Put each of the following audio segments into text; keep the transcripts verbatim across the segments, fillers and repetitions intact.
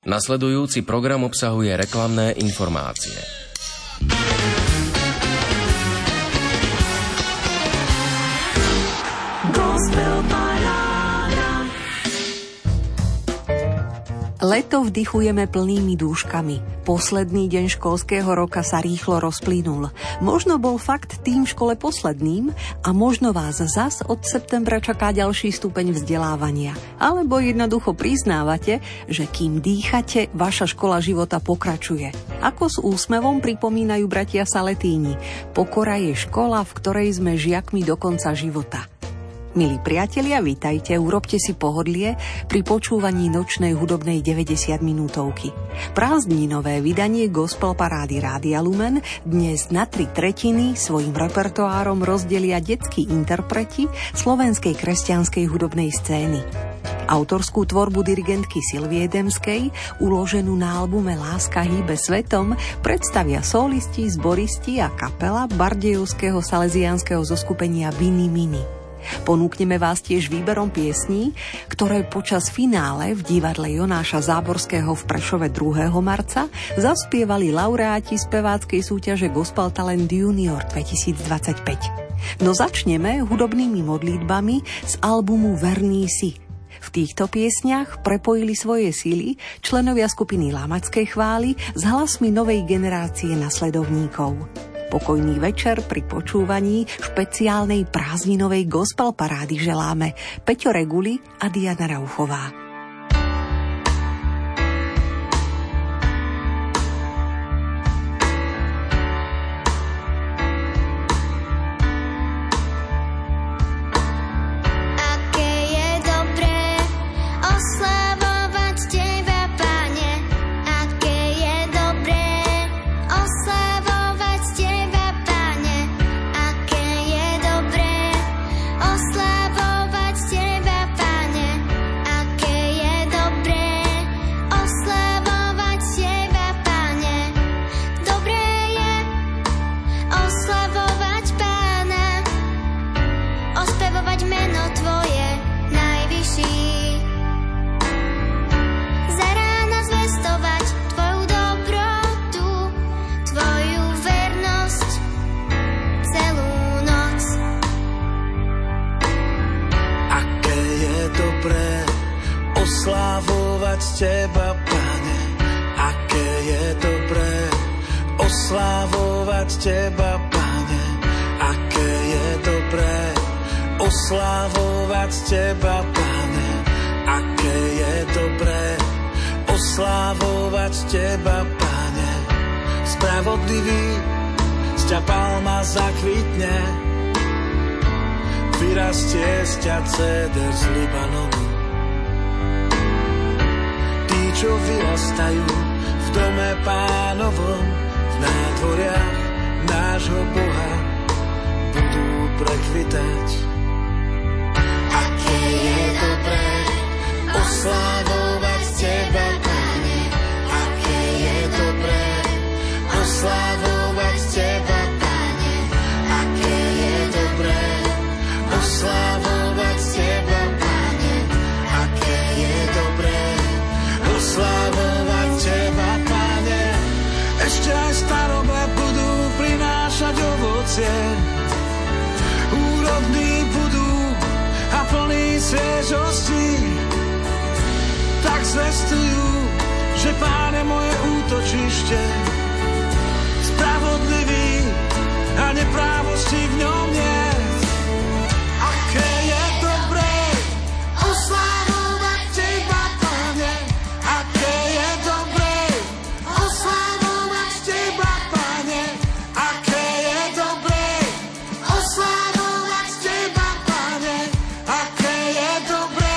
Nasledujúci program obsahuje reklamné informácie. Leto vdychujeme plnými dúškami. Posledný deň školského roka sa rýchlo rozplynul. Možno bol fakt tým v škole posledným a možno vás zas od septembra čaká ďalší stupeň vzdelávania. Alebo jednoducho priznávate, že kým dýchate, vaša škola života pokračuje. Ako s úsmevom pripomínajú bratia Saletíni. Pokora je škola, v ktorej sme žiakmi do konca života. Milí priatelia, vítajte, urobte si pohodlie pri počúvaní nočnej hudobnej deväťdesiatminútovky. Prázdninové vydanie Gospel Parády Rádia Lumen dnes na tri tretiny svojim repertoárom rozdelia detskí interpreti slovenskej kresťanskej hudobnej scény. Autorskú tvorbu dirigentky Silvie Demskej, uloženú na albume Láska hýbe svetom, predstavia solisti, zboristi a kapela bardejovského salesiánskeho zoskupenia Vini Mini. Ponúkneme vás tiež výberom piesní, ktoré počas finále v divadle Jonáša Záborského v Prešove druhého marca zaspievali laureáti speváckej súťaže Gospel Talent Junior dvetisícdvadsaťpäť. No začneme hudobnými modlitbami z albumu Verný si. V týchto piesniach prepojili svoje sily členovia skupiny Lamačskej chvály s hlasmi novej generácie nasledovníkov. Pokojný večer pri počúvaní špeciálnej prázdninovej gospel parády želáme Peťo Reguli a Diana Rauchová. Úrodní budú a plný sviežosti, tak zvestujú, že Pán je moje útočište. Spravodlivý a neprávosti v ňom nie. Aké je dobré oslávovať Teba, Pane. Aké je dobré oslávovať Teba, Pane. Aké je dobré oslávovať Teba, Pane. Aké je dobré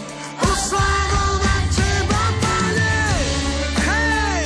oslávovať Teba, Pane. Hej!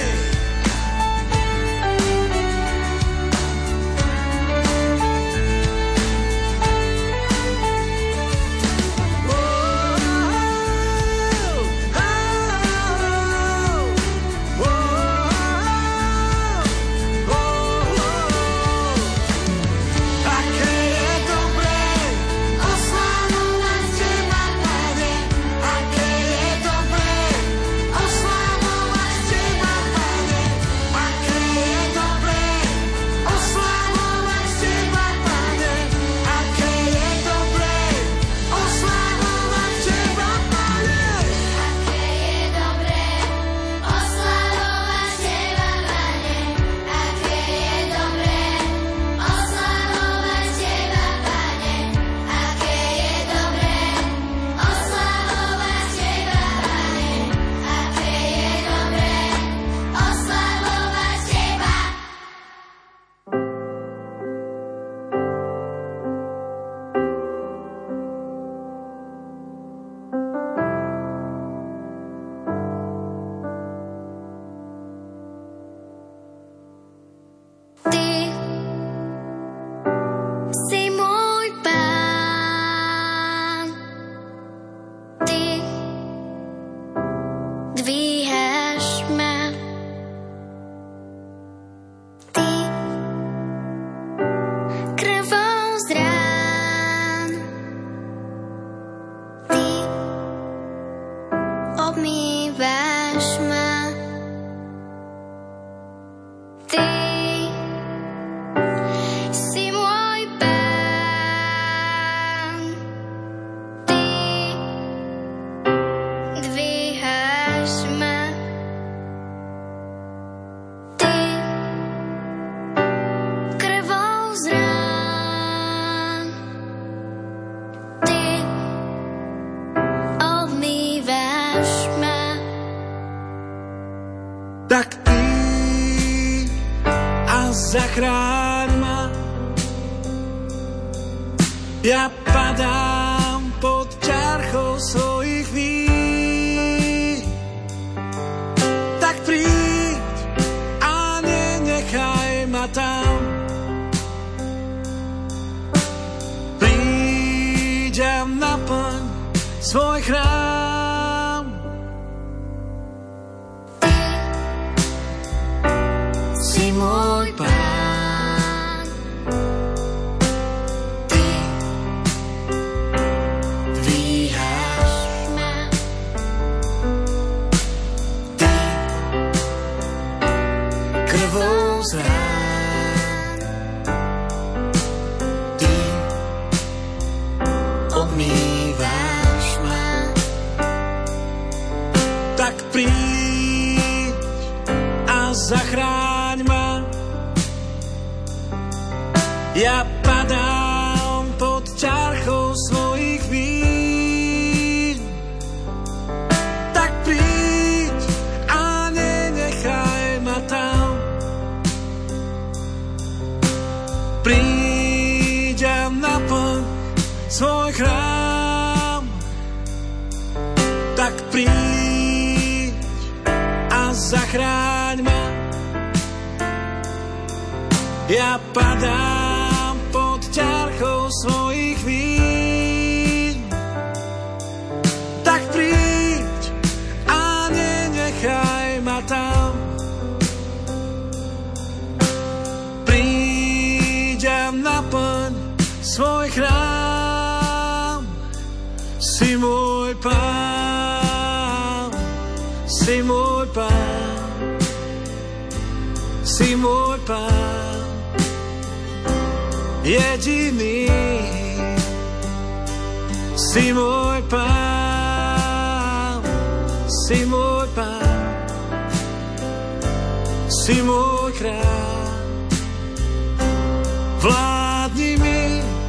tak príď a zachráň ma. Ja padám pod ťarchou svojich vín, tak príď a nenechaj ma tam. Príď a naplň svoj chrám. Si môj Pán, Ty dvíhaš ma, Ty krvou z rán, Ty obmývaš ma. Tak príď a zachráň ma. Ja padám pod ťarchou svojich vín, tak príď a nenechaj ma tam. Príď a naplň svoj chrám, tak príď a zachráň ma. Ja padám pod ťarchou svojich vín, tak príď a nenechaj ma tam. Príď a naplň svoj chrám. Si môj Pán, si môj Pán, si môj Pán, jediný. Si môj Pán, si môj Pán, si môj kráľ. Vládni mi.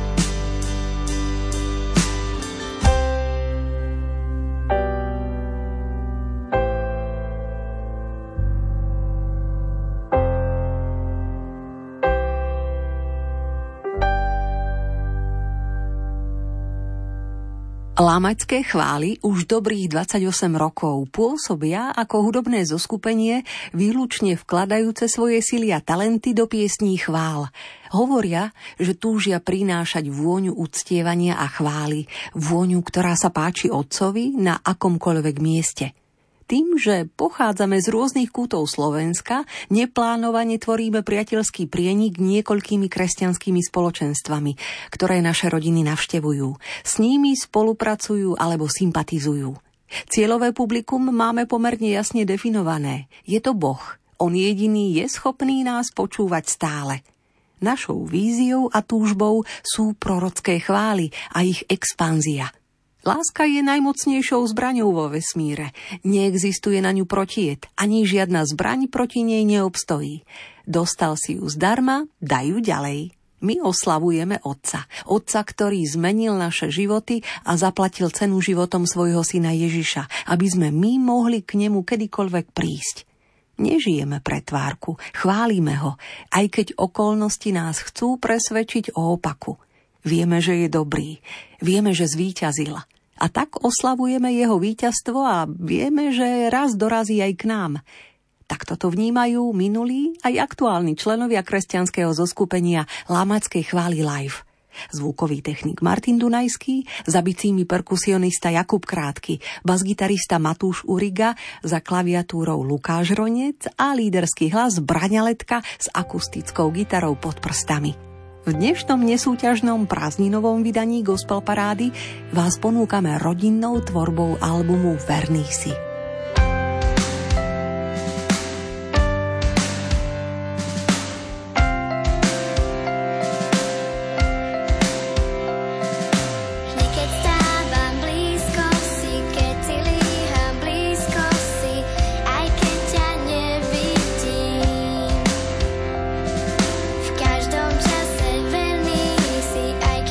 Lámačské chvály už dobrých dvadsaťosem rokov pôsobia ako hudobné zoskupenie výlučne vkladajúce svoje sily a talenty do piesní chvál. Hovoria, že túžia prinášať vôňu uctievania a chvály, vôňu, ktorá sa páči Otcovi na akomkoľvek mieste. Tým, že pochádzame z rôznych kútov Slovenska, neplánovane tvoríme priateľský prienik niekoľkými kresťanskými spoločenstvami, ktoré naše rodiny navštevujú. S nimi spolupracujú alebo sympatizujú. Cieľové publikum máme pomerne jasne definované. Je to Boh. On jediný je schopný nás počúvať stále. Našou víziou a túžbou sú prorocké chvály a ich expanzia. Láska je najmocnejšou zbraňou vo vesmíre. Neexistuje na ňu protijet, ani žiadna zbraň proti nej neobstojí. Dostal si ju zdarma, daj ju ďalej. My oslavujeme Otca. Otca, ktorý zmenil naše životy a zaplatil cenu životom svojho syna Ježiša, aby sme my mohli k nemu kedykoľvek prísť. Nežijeme pre tvárku, chválime ho, aj keď okolnosti nás chcú presvedčiť o opaku. Vieme, že je dobrý, vieme, že zvíťazil. A tak oslavujeme jeho víťazstvo a vieme, že raz dorazí aj k nám. Takto to vnímajú minulí aj aktuálni členovia kresťanského zoskupenia Lámačskej chvály live. Zvukový technik Martin Dunajský, za bicími perkusionista Jakub Krátky, basgitarista Matúš Uriga, za klaviatúrou Lukáš Ronec a líderský hlas Braňa Letka s akustickou gitarou pod prstami. V dnešnom nesúťažnom prázdninovom vydaní Gospel Parády vás ponúkame rodinnou tvorbou albumu Verný si.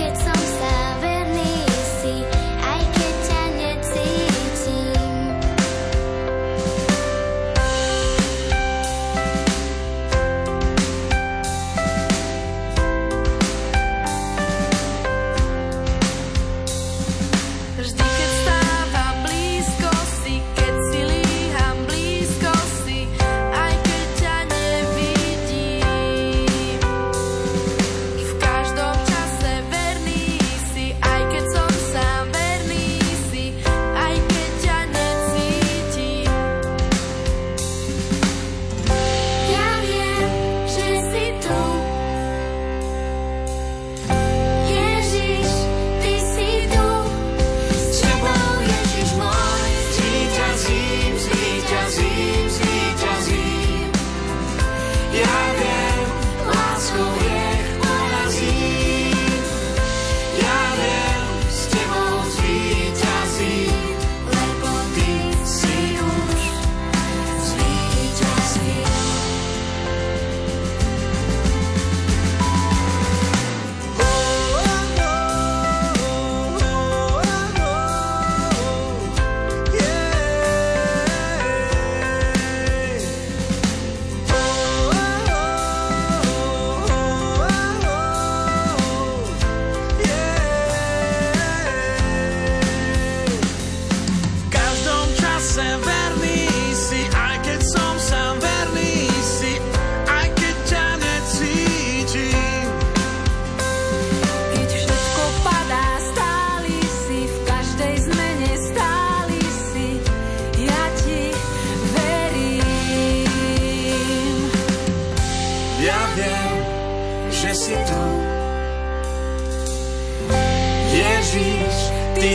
Aj keď ťa necítim,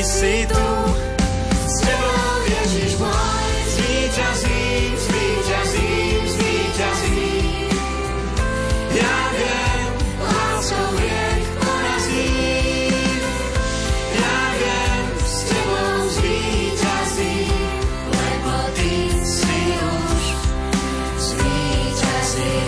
si tu. S tebou, Ježiš môj, zvíťazím, zvíťazím, zvíťazím. Ja viem, láskou hriech porazím. Ja viem, s tebou zvíťazím, lebo ty si už zvíťazil.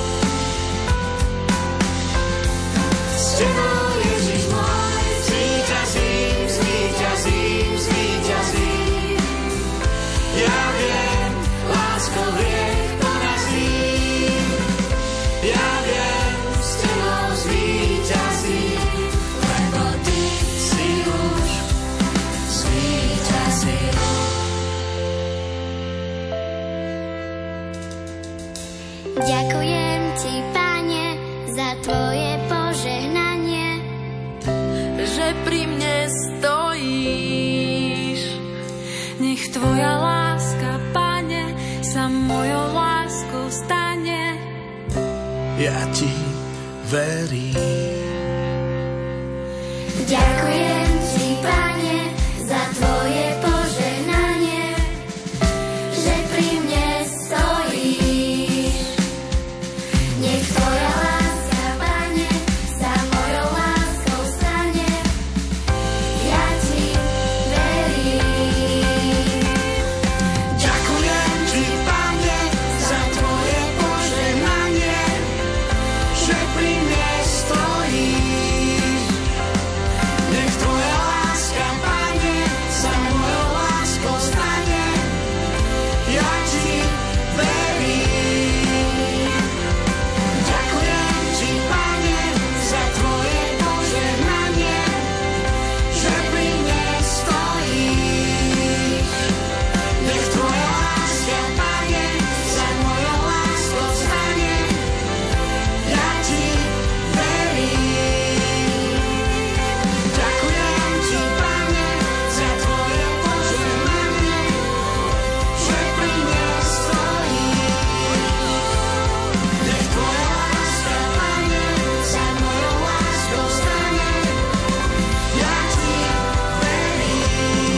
S tebou, Ježiš môj, zvíťazím, zvíťazím, zvíťazím. Ja viem, láskou hriech porazím. Ja viem, s tebou zvíťazím, lebo ty si už zvíťazil. Ďakujem ti, Pane, za tvoje požehnanie, že pri mne stojíš. Nech tvoja láska, Pane, sa mojou láskou stane. Ja ti verím. Ďakujem ti, Pane, za tvoje požehnanie, že pri mne stojíš. Nech tvoja láska, Pane, sa mojou láskou stane. Ja ti verím. Ďakujem ti, Pane, za tvoje požehnanie, že pri mne stojíš. Nech tvoja láska, Pane, sa mojou láskou stane. Ja ti verím. Ďakujem ti, Pane, za tvoje požehnanie, že pri mne stojíš. Nech tvoja láska, Pane, sa mojou láskou stane. Ja ti verím. Ďakujem ti, Pane, za tvoje požehnanie, že pri mne stojíš. Nech tvoja láska, Pane, sa mojou láskou stane. Ja ti verím.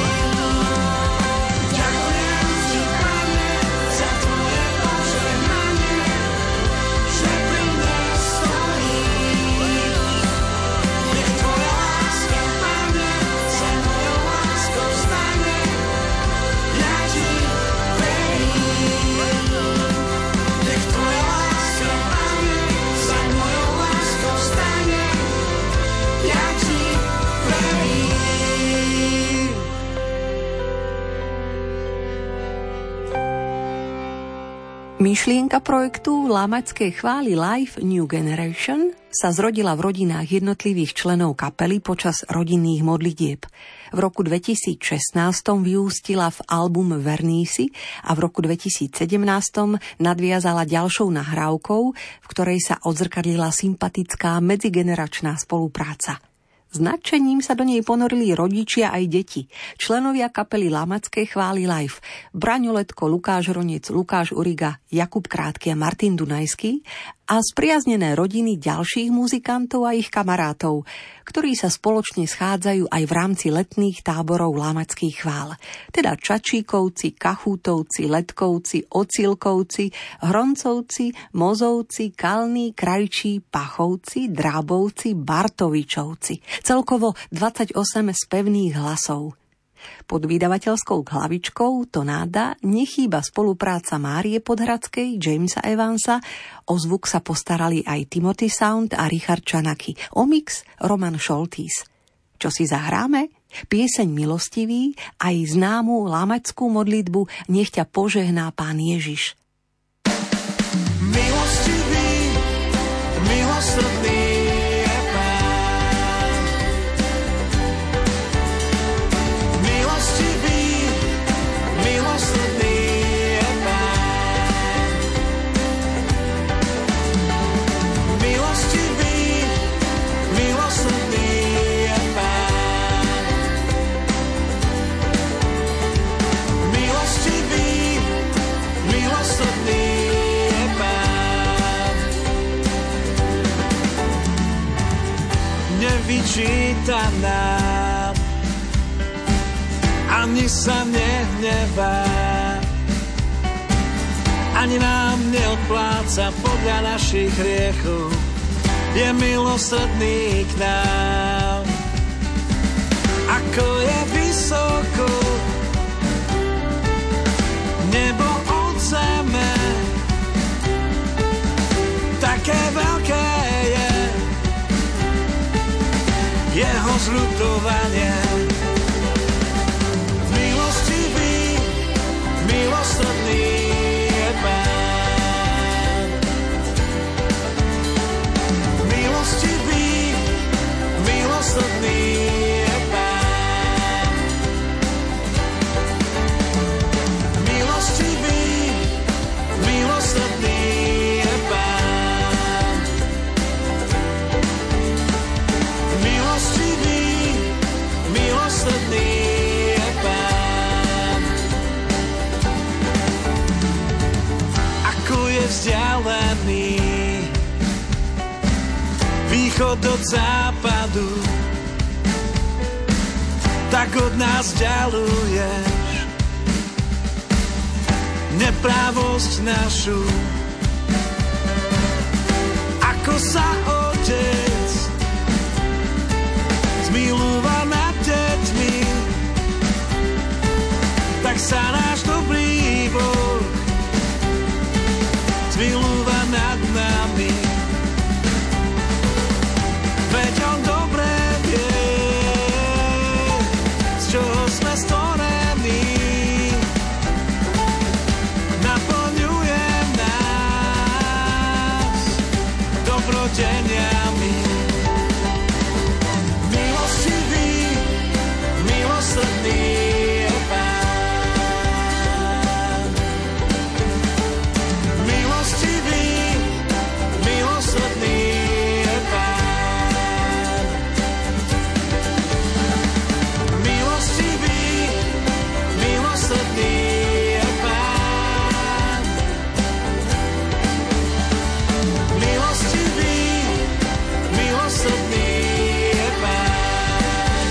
Ďakujem ti, Pane, za tvoje požehnanie, že pri mne stojíš. Nech tvoja láska, Pane, sa mojou láskou stane. Ja ti verím. Nech tvoja láska, Pane, sa mojou láskou stane. Ja ti verím. Myšlienka projektu Lámačské chvály Live New Generation sa zrodila v rodinách jednotlivých členov kapely počas rodinných modlitieb. V roku dvetisícšestnásť vyústila v album Vernísi a v roku dvetisícsedemnásť nadviazala ďalšou nahrávkou, v ktorej sa odzrkadlila sympatická medzigeneračná spolupráca. S nadšením sa do nej ponorili rodičia aj deti, členovia kapely Lámačské chvály Live, Braňo Letko, Lukáš Ronec, Lukáš Uriga, Jakub Krátky a Martin Dunajský a spriaznené rodiny ďalších muzikantov a ich kamarátov, ktorí sa spoločne schádzajú aj v rámci letných táborov Lámačských chvál, teda Čačíkovci, Kachútovci, Letkovci, Ocilkovci, Hroncovci, Mozovci, Kalní, Krajčí, Pachovci, Drábovci, Bartovičovci. Celkovo dvadsaťosem spevných hlasov. Pod vydavateľskou hlavičkou Tonáda nechýba spolupráca Márie Podhradskej, Jamesa Evansa, o zvuk sa postarali aj Timothy Sound a Richard Čanaky, o mix Roman Šoltís. Čo si zahráme? Pieseň Milostivý, aj známu lámačskú modlitbu Nech ťa požehná Pán Ježiš. Milostivý, milosrdný je Pán. Milostivý, milosrdný je Pán. Milostivý, milosrdný je Pán. Milostivý, milosrdný je Pán. Nevyčítaná ani sa nehnevá, ani nám neodpláca podľa našich hriechov, je milosrdný k nám. Ako je vysoko nebo od zeme, také veľké je jeho zľutovanie. Milostivý, milosrdný je Pán. Milostivý, milosrdný je Pán. Milostivý, milosrdný je Pán. Milostivý, milosrdný je Pán. Ako je vzdialený východ od západu, tak od nás ďaluješ neprávosť našu. Ako sa otec zmilúva nad deťmi, tak sa náš dobrý Boh zmilúva nad nami. Veď on dobre vie, z čoho sme stvorení, naplňuje nás dobrodeniami. Milostivý, milosrdný je Pán. Milostivý, milosrdný je Pán. Milostivý, milosrdný je Pán. Milostivý, milosrdný je Pán.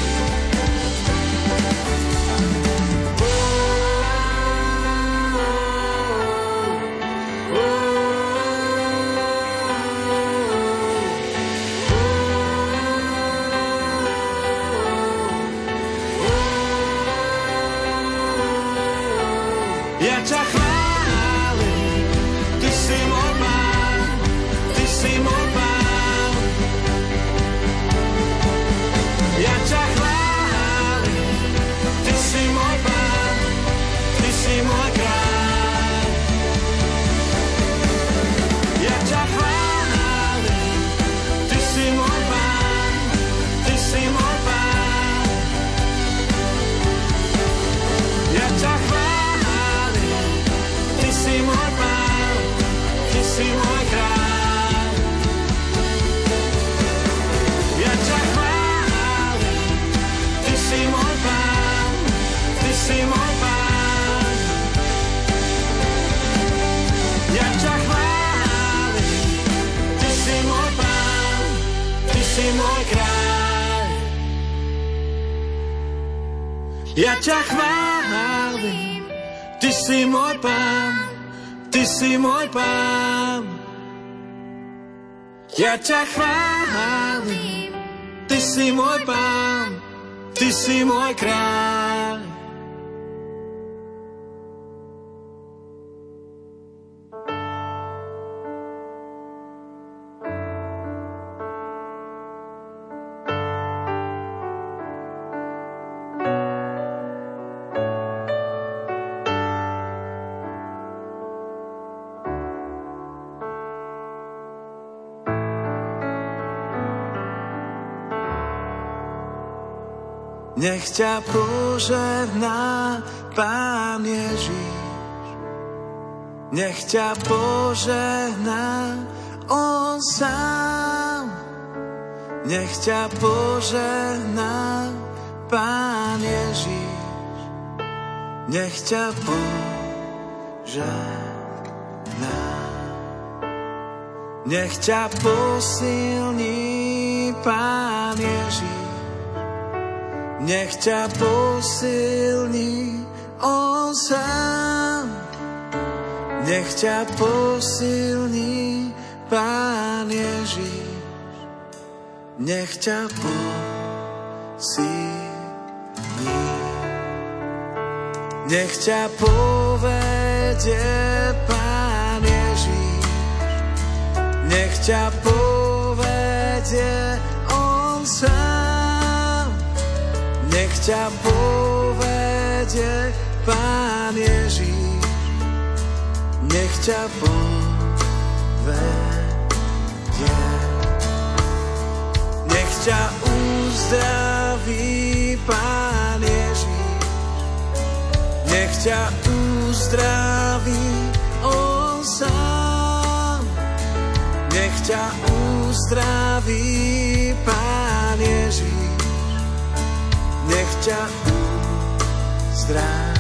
Ja ťa chválim, ty si môj Pán, ty si môj Pán. Ja ťa chválim, ty si môj Pán, ty si môj kráľ. Ja ťa chválim, ty si môj Pán, ty si môj Pán. Ja ťa chválim, ty si môj Pán, ty si môj kráľ. Ja ťa chválim, ty si môj Pán, ty si môj Pán. Ja ťa chválim, ty si môj Pán, ty si môj kráľ. Ja ťa chválim, ty si môj Pán, ty si môj Pán. Ja ťa chválim, ty si môj Pán, ty si môj kráľ. Nech ťa požehná Pán Ježiš, nech ťa požehná On sám, nech ťa požehná Pán Ježiš, nech ťa požehná. Nech ťa posilní Pán Ježiš, nech ťa posilní on sám. Nech ťa posilní Pán Ježiš, nech ťa posilní. Nech ťa povedie Pán Ježiš, nech ťa povedie on sám. Nech ťa povedie Pán Ježiš, nech ťa povedie. Nech ťa uzdraví Pán Ježiš, nech ťa uzdraví on sám. Nech ťa uzdraví Pán Ježiš, nech ťa uzdraví.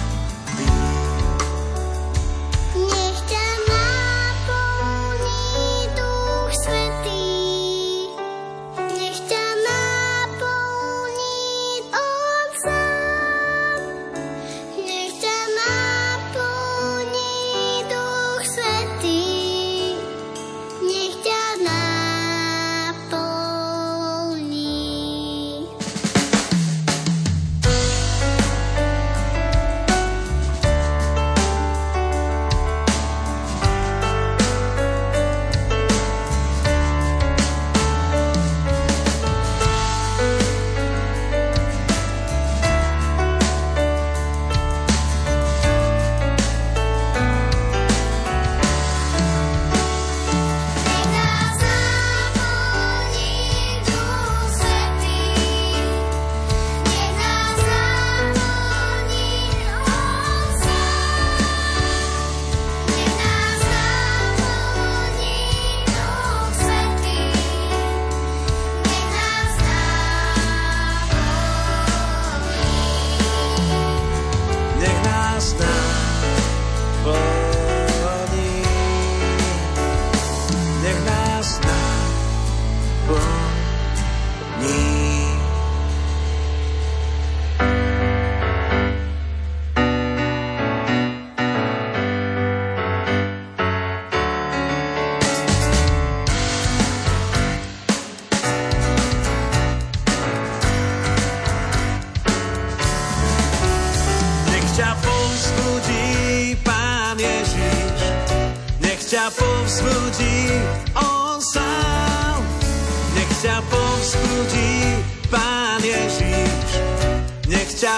Povzbudí on sám, nech ťa povzbudí Pán Ježiš, nech ťa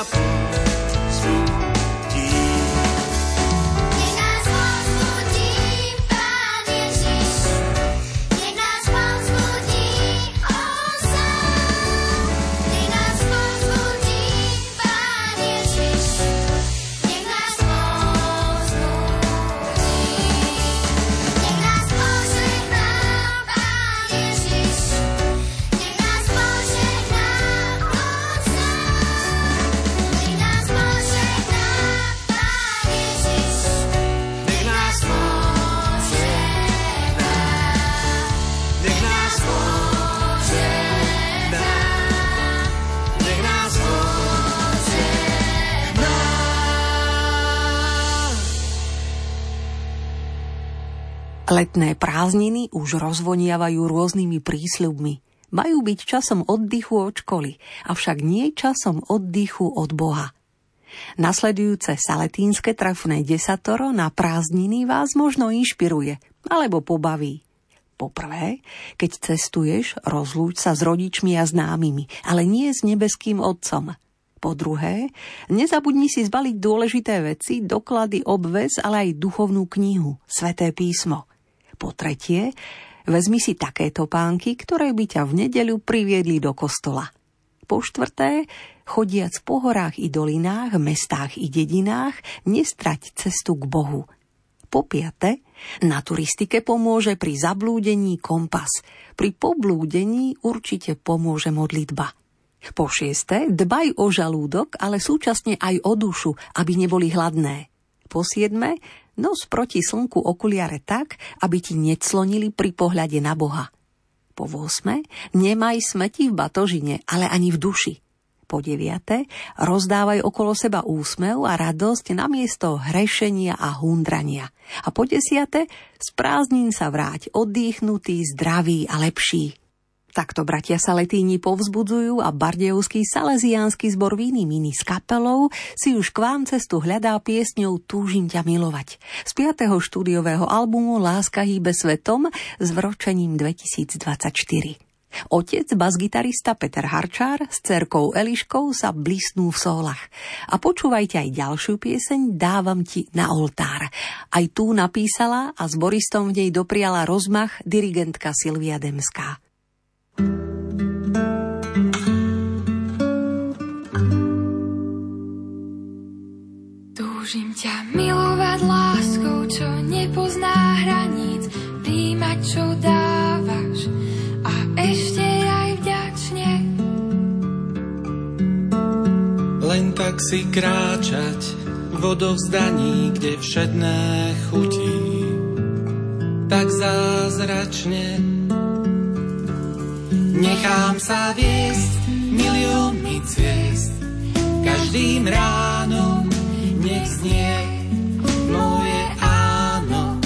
povzbudí. Nech nás povzbudí Pán Ježiš, nech nás povzbudí on sám. Nech nás povzbudí Pán Ježiš, nech nás povzbudí. Letné prázdniny už rozvoniavajú rôznymi prísľubmi. Majú byť časom oddychu od školy, avšak nie časom oddychu od Boha. Nasledujúce saletínske trafné desatoro na prázdniny vás možno inšpiruje alebo pobaví. Poprvé, keď cestuješ, rozlúč sa s rodičmi a známymi, ale nie s nebeským Otcom. Po druhé, nezabudni si zbaliť dôležité veci, doklady, obväz, ale aj duchovnú knihu, Sväté písmo. Po tretie, vezmi si také topánky, ktoré by ťa v nedeľu priviedli do kostola. Po štvrté, chodiac po horách i dolinách, mestách i dedinách, nestrať cestu k Bohu. Po piate, na turistike pomôže pri zablúdení kompas. Pri poblúdení určite pomôže modlitba. Po šieste, dbaj o žalúdok, ale súčasne aj o dušu, aby neboli hladné. Po siedme, nos proti slnku okuliare tak, aby ti neclonili pri pohľade na Boha. Po ôsme, nemaj smeti v batožine, ale ani v duši. Po po deviate, rozdávaj okolo seba úsmev a radosť namiesto hrešenia a hundrania. A po desiate, z prázdnin sa vráť oddychnutý, zdravý a lepší. Takto bratia Saletíni povzbudzujú a bardejovský salesiánsky zbor Víny Mini s kapelou si už k vám cestu hľadá piesňou Túžim ťa milovať z piateho štúdiového albumu Láska hýbe svetom s vročením dvetisícdvadsaťštyri. Otec, basgitarista Peter Harčár s dcerkou Eliškou sa blisnú v sólach. A počúvajte aj ďalšiu pieseň Dávam ti na oltár. Aj tú napísala a s boristom v nej dopriala rozmach dirigentka Silvia Demská. Túžim ťa milovať láskou, čo nepozná hraníc, príjmať, čo dávaš a ešte aj vďačne. Len tak si kráčať v odovzdaní, kde všedné chutí tak zázračne. Nechám sa viesť miliónmi ciest, každým ránom nech znie moje áno.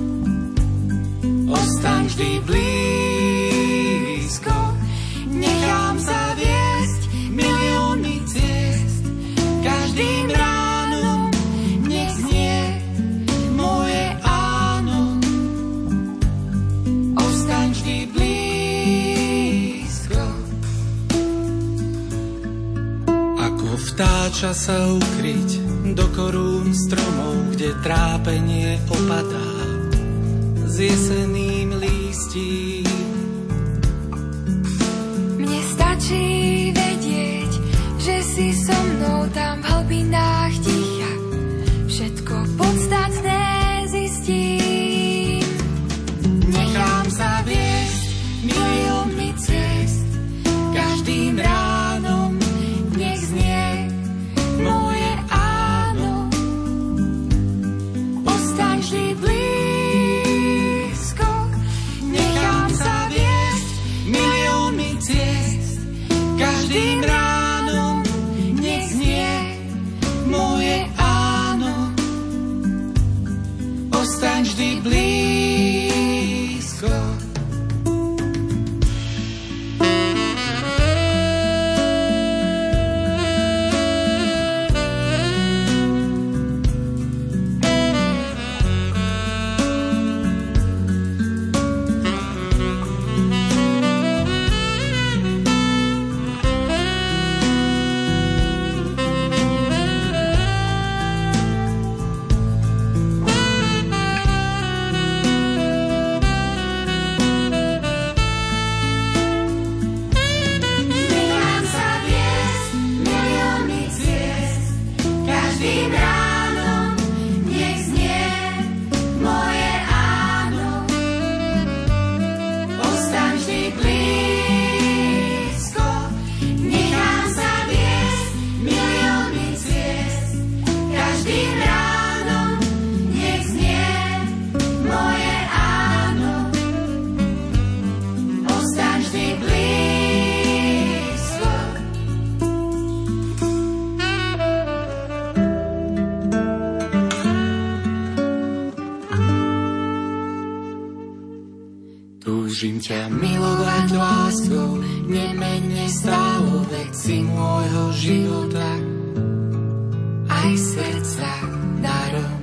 Ostaň vždy blízko, nechám sa viesť miliónmi ciest, každým ránom nech znie moje áno. Ostaň vždy blízko. Vtáča sa ukryť do korún stromov, kde trápenie opadá s jeseným lístím. Mne stačí vedieť, že si so mnou tam v hlbinách ticha, všetko podstatné zistím. Nechám sa viesť miliónmi ciest, každým ránom nech znie moje áno. Ostaň vždy blízko, nechám sa viesť miliónmi ciest, každým ránom nech znie moje áno. Ostaň vždy blízko. Túžim ťa milovať láskou, nemenne stálo, veď si môjho života aj srdca darom.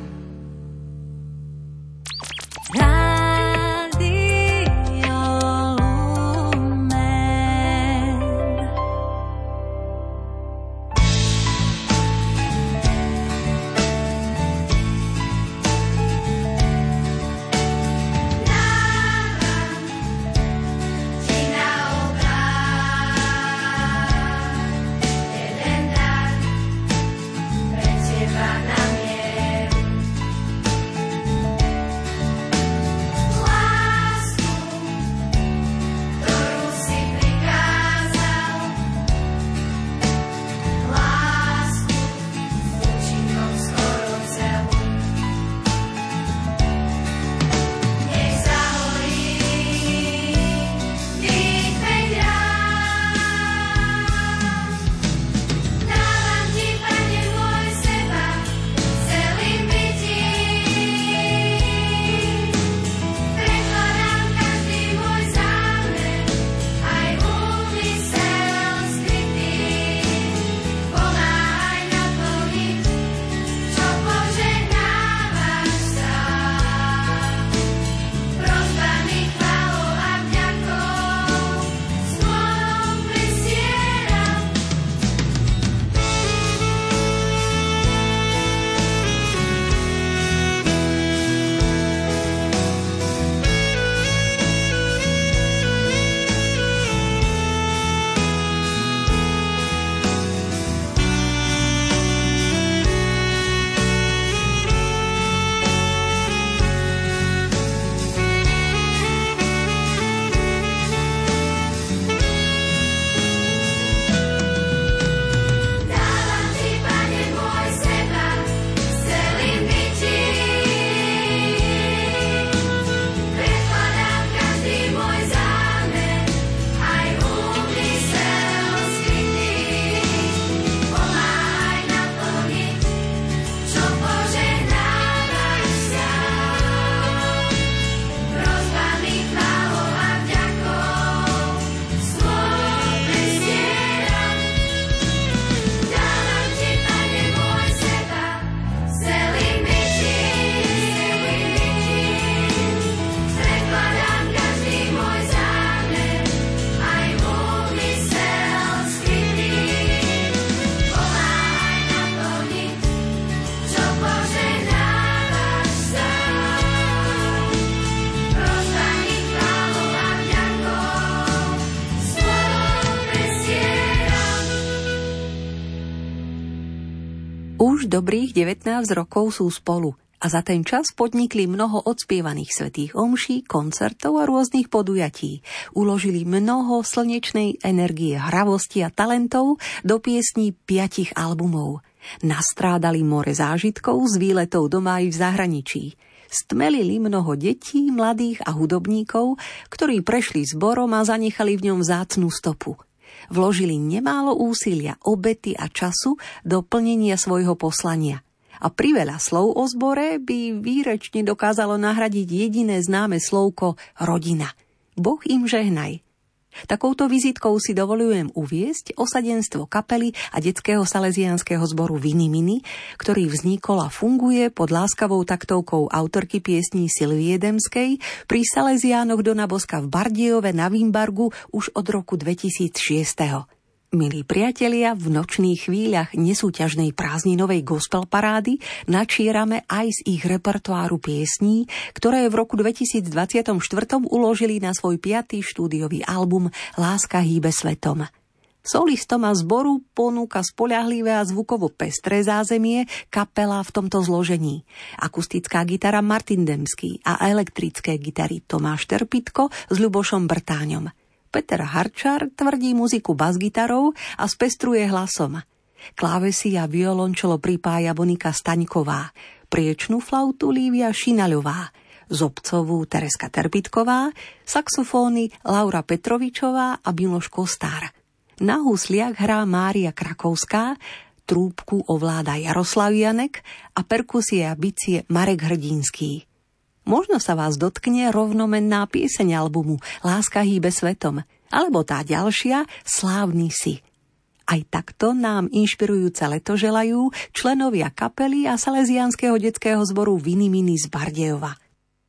Dobrých devätnásť rokov sú spolu a za ten čas podnikli mnoho odspievaných svätých omší, koncertov a rôznych podujatí. Uložili mnoho slnečnej energie, hravosti a talentov do piesní piatich albumov. Nastrádali more zážitkov z výletov doma aj v zahraničí. Stmelili mnoho detí, mladých a hudobníkov, ktorí prešli zborom a zanechali v ňom vzácnu stopu. Vložili nemálo úsilia, obety a času do plnenia svojho poslania. A priveľa slov o zbore by výrečne dokázalo nahradiť jediné známe slovko rodina. Boh im žehnaj. Takouto vizitkou si dovolujem uviesť osadenstvo kapely a detského salesiánskeho zboru Vinimini, ktorý vznikol a funguje pod láskavou taktovkou autorky piesní Silvie Demskej pri Salesiánoch Dona Boska v Bardejove na Vimbargu už od roku dvetisícšesť. Milí priatelia, v nočných chvíľach nesúťažnej prázdninovej gospel parády načierame aj z ich repertoáru piesní, ktoré v roku dvetisícdvadsaťštyri uložili na svoj piaty štúdiový album Láska hýbe svetom. Solistom a zboru ponúka spoľahlivé a zvukovo pestré zázemie kapela v tomto zložení. Akustická gitara Martin Demský a elektrické gitary Tomáš Terpitko s Ľubošom Brtáňom. Peter Harčar tvrdí muziku basgitarou a spestruje hlasom. Klávesy a violončelo pripája Monika Staňková, priečnú flautu Lívia Šinaľová, zobcovú Tereska Terpitková, saxofóny Laura Petrovičová a Miloš Kostár. Na husliach hrá Mária Krakovská, trúbku ovláda Jaroslav Janek a perkusie a bicie Marek Hrdinský. Možno sa vás dotkne rovnomenná pieseň albumu Láska hýbe svetom, alebo tá ďalšia Slávny si. Aj takto nám inšpirujúce leto želajú členovia kapely a salesiánskeho detského zboru Vinimini z Bardejova.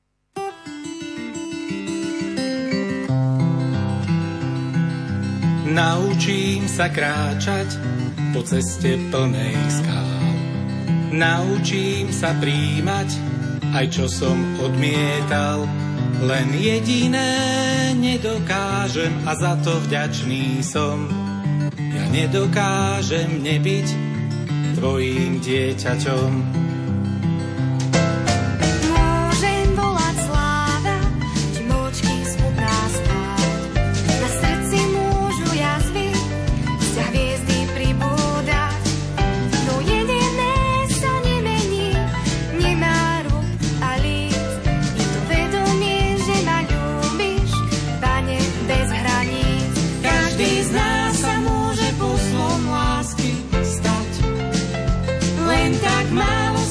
Naučím sa kráčať po ceste plnej skál. Naučím sa príjmať aj čo som odmietal, len jediné nedokážem a za to vďačný som. Ja nedokážem nebyť tvojím dieťaťom. Môžem volať sláva, či močky smutná stáť. Na srdci môžu jazvy, sa hviezdy pribúdať. No jediné sa nemení, nemá bez hraníc. Každý z nás sa môže poslom lásky stať. Len tak málo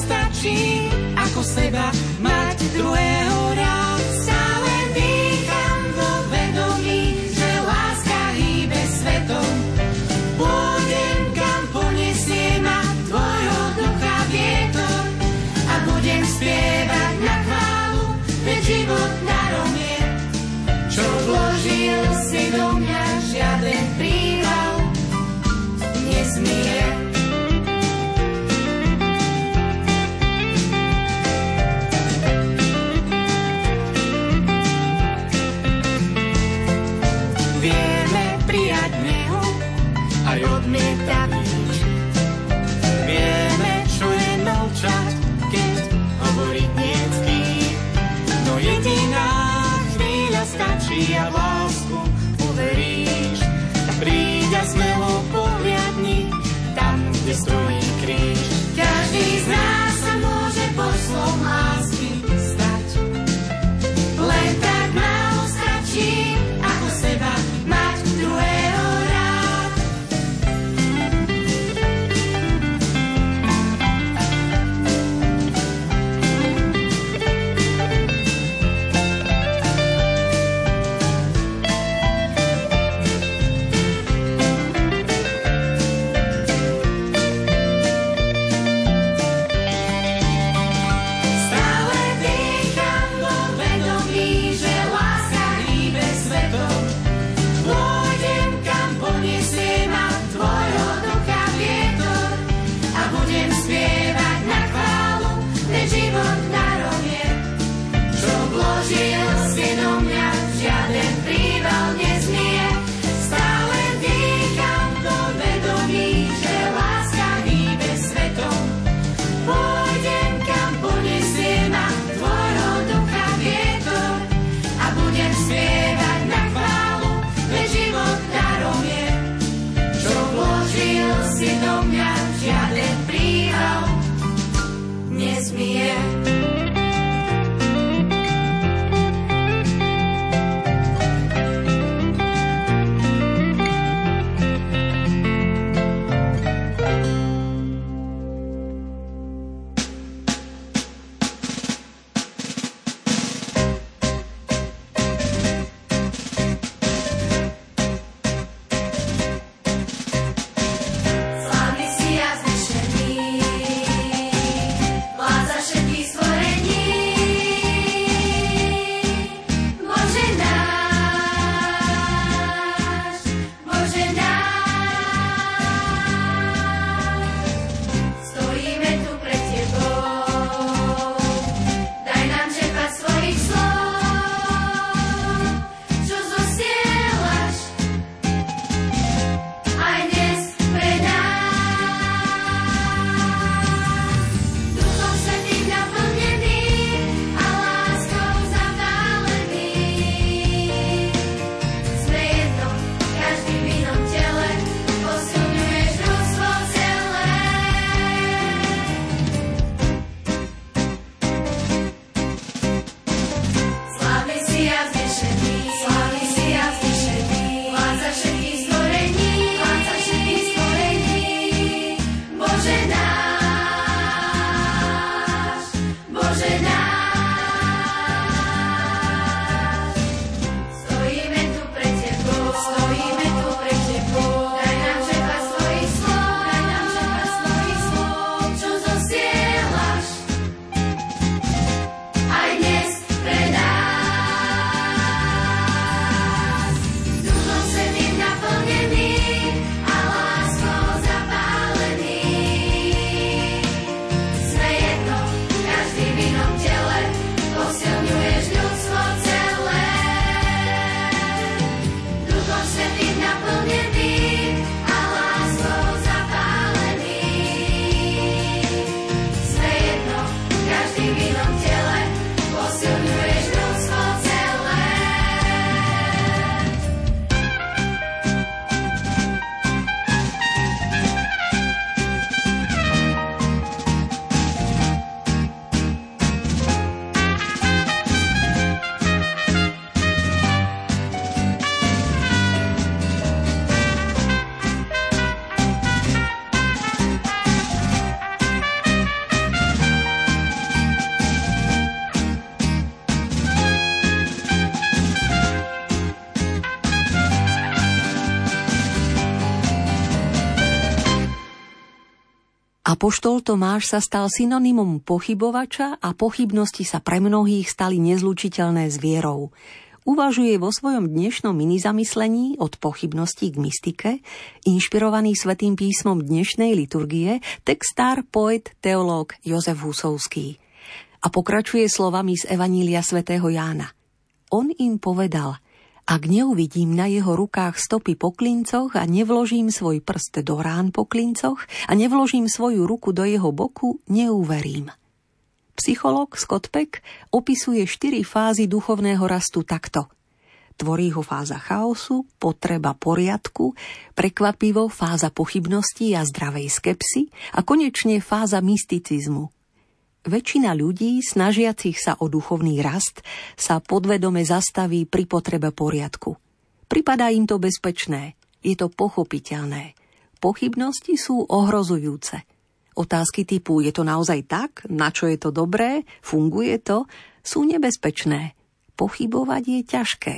Apoštol Tomáš sa stal synonymom pochybovača a pochybnosti sa pre mnohých stali nezlučiteľné s vierou. Uvažuje vo svojom dnešnom minizamyslení od pochybností k mystike, inšpirovaný Svätým písmom dnešnej liturgie, textár, poet, teológ Jozef Husovský. A pokračuje slovami z Evanília svätého Jána. On im povedal: ak neuvidím na jeho rukách stopy po klincoch a nevložím svoj prst do rán po klincoch a nevložím svoju ruku do jeho boku, neuverím. Psychológ Scott Peck opisuje štyri fázy duchovného rastu takto. Tvorí ho fáza chaosu, potreba poriadku, prekvapivo fáza pochybností a zdravej skepsy a konečne fáza mysticizmu. Väčšina ľudí, snažiacich sa o duchovný rast, sa podvedome zastaví pri potrebe poriadku. Pripadá im to bezpečné, je to pochopiteľné. Pochybnosti sú ohrozujúce. Otázky typu je to naozaj tak, na čo je to dobré, funguje to, sú nebezpečné. Pochybovať je ťažké.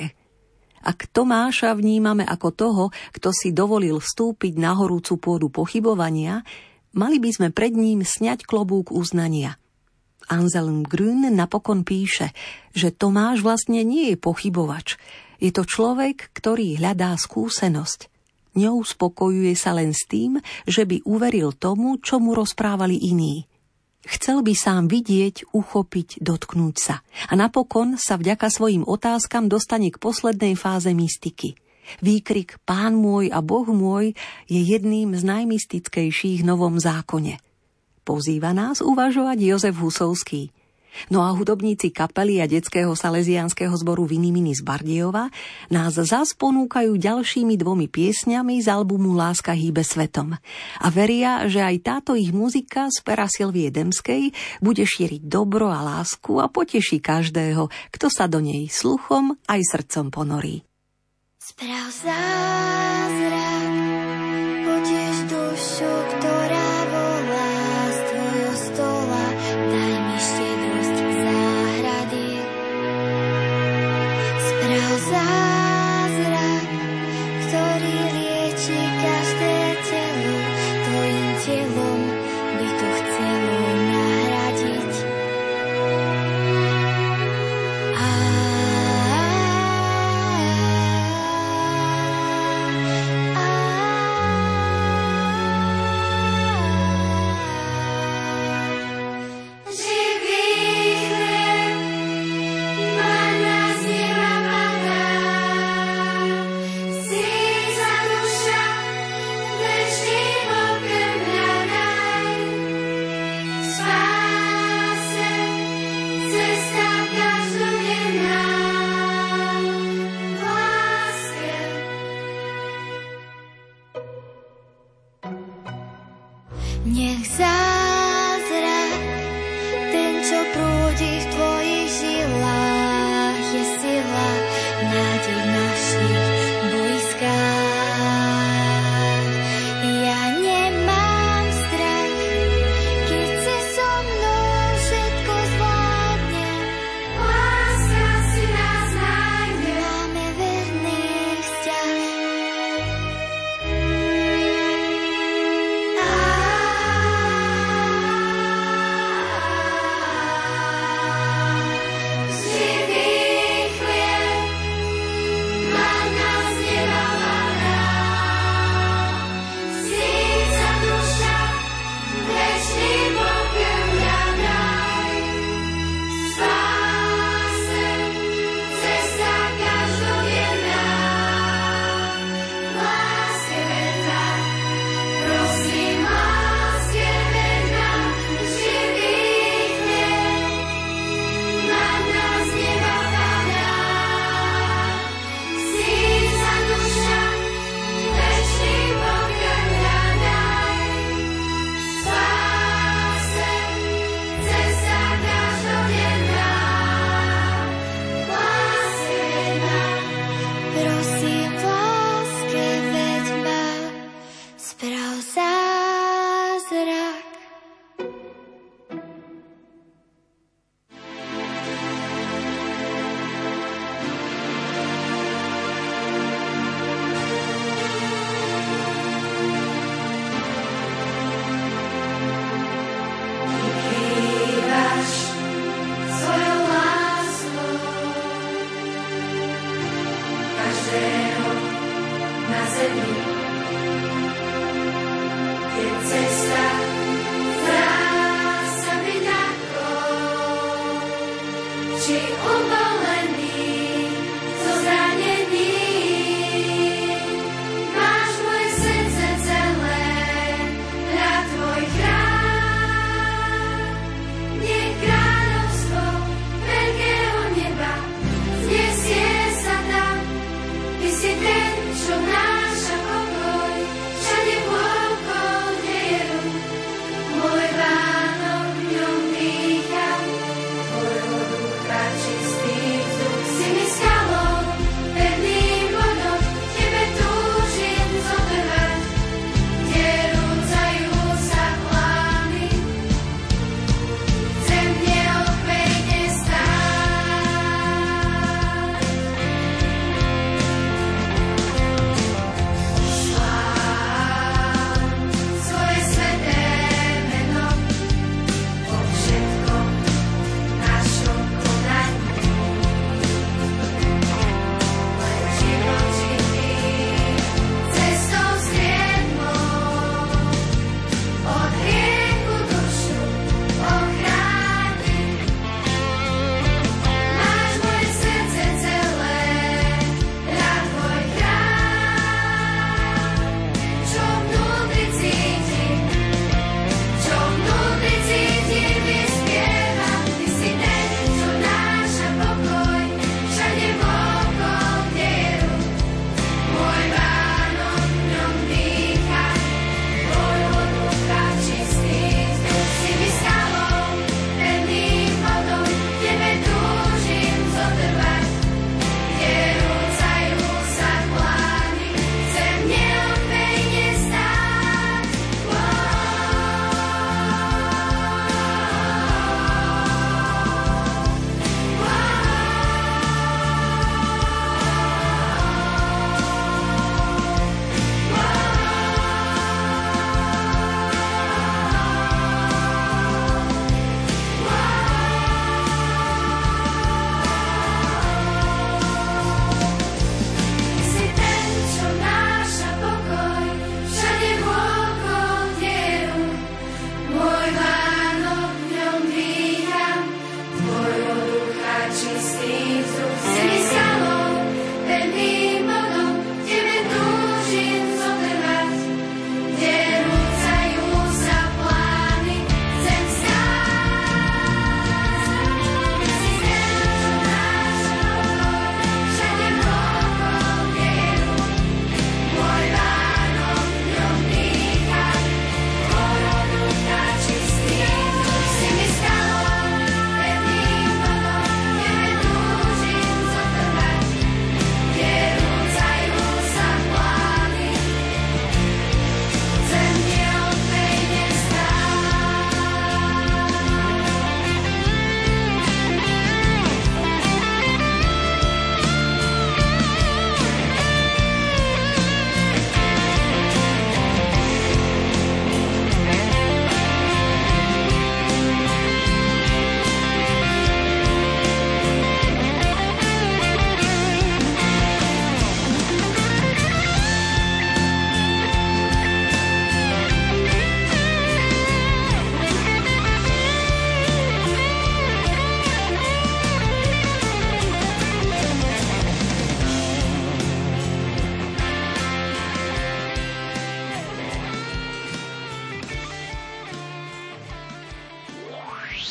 Ak Tomáša vnímame ako toho, kto si dovolil vstúpiť na horúcu pôdu pochybovania, mali by sme pred ním sňať klobúk uznania. Anselm Grün napokon píše, že Tomáš vlastne nie je pochybovač. Je to človek, ktorý hľadá skúsenosť. Neuspokojuje sa len s tým, že by uveril tomu, čo mu rozprávali iní. Chcel by sám vidieť, uchopiť, dotknúť sa. A napokon sa vďaka svojim otázkam dostane k poslednej fáze mystiky. Výkrik Pán môj a Boh môj je jedným z najmystickejších v Novom zákone. Pozýva nás uvažovať Jozef Husovský. No a hudobníci kapely a detského salesiánskeho zboru Vinimini z Bardejova nás zas ponúkajú ďalšími dvomi piesňami z albumu Láska hýbe svetom. A veria, že aj táto ich muzika z pera Silvie Demskej bude šíriť dobro a lásku a poteší každého, kto sa do nej sluchom aj srdcom ponorí. Sprav zázrak, potež dušu, ktorá volá z tvojho stola, daj mi štedrosť záhrady. Sprav zázrak, ktorý lieči každé telo, tvojim telom by to chcelo nahradiť. A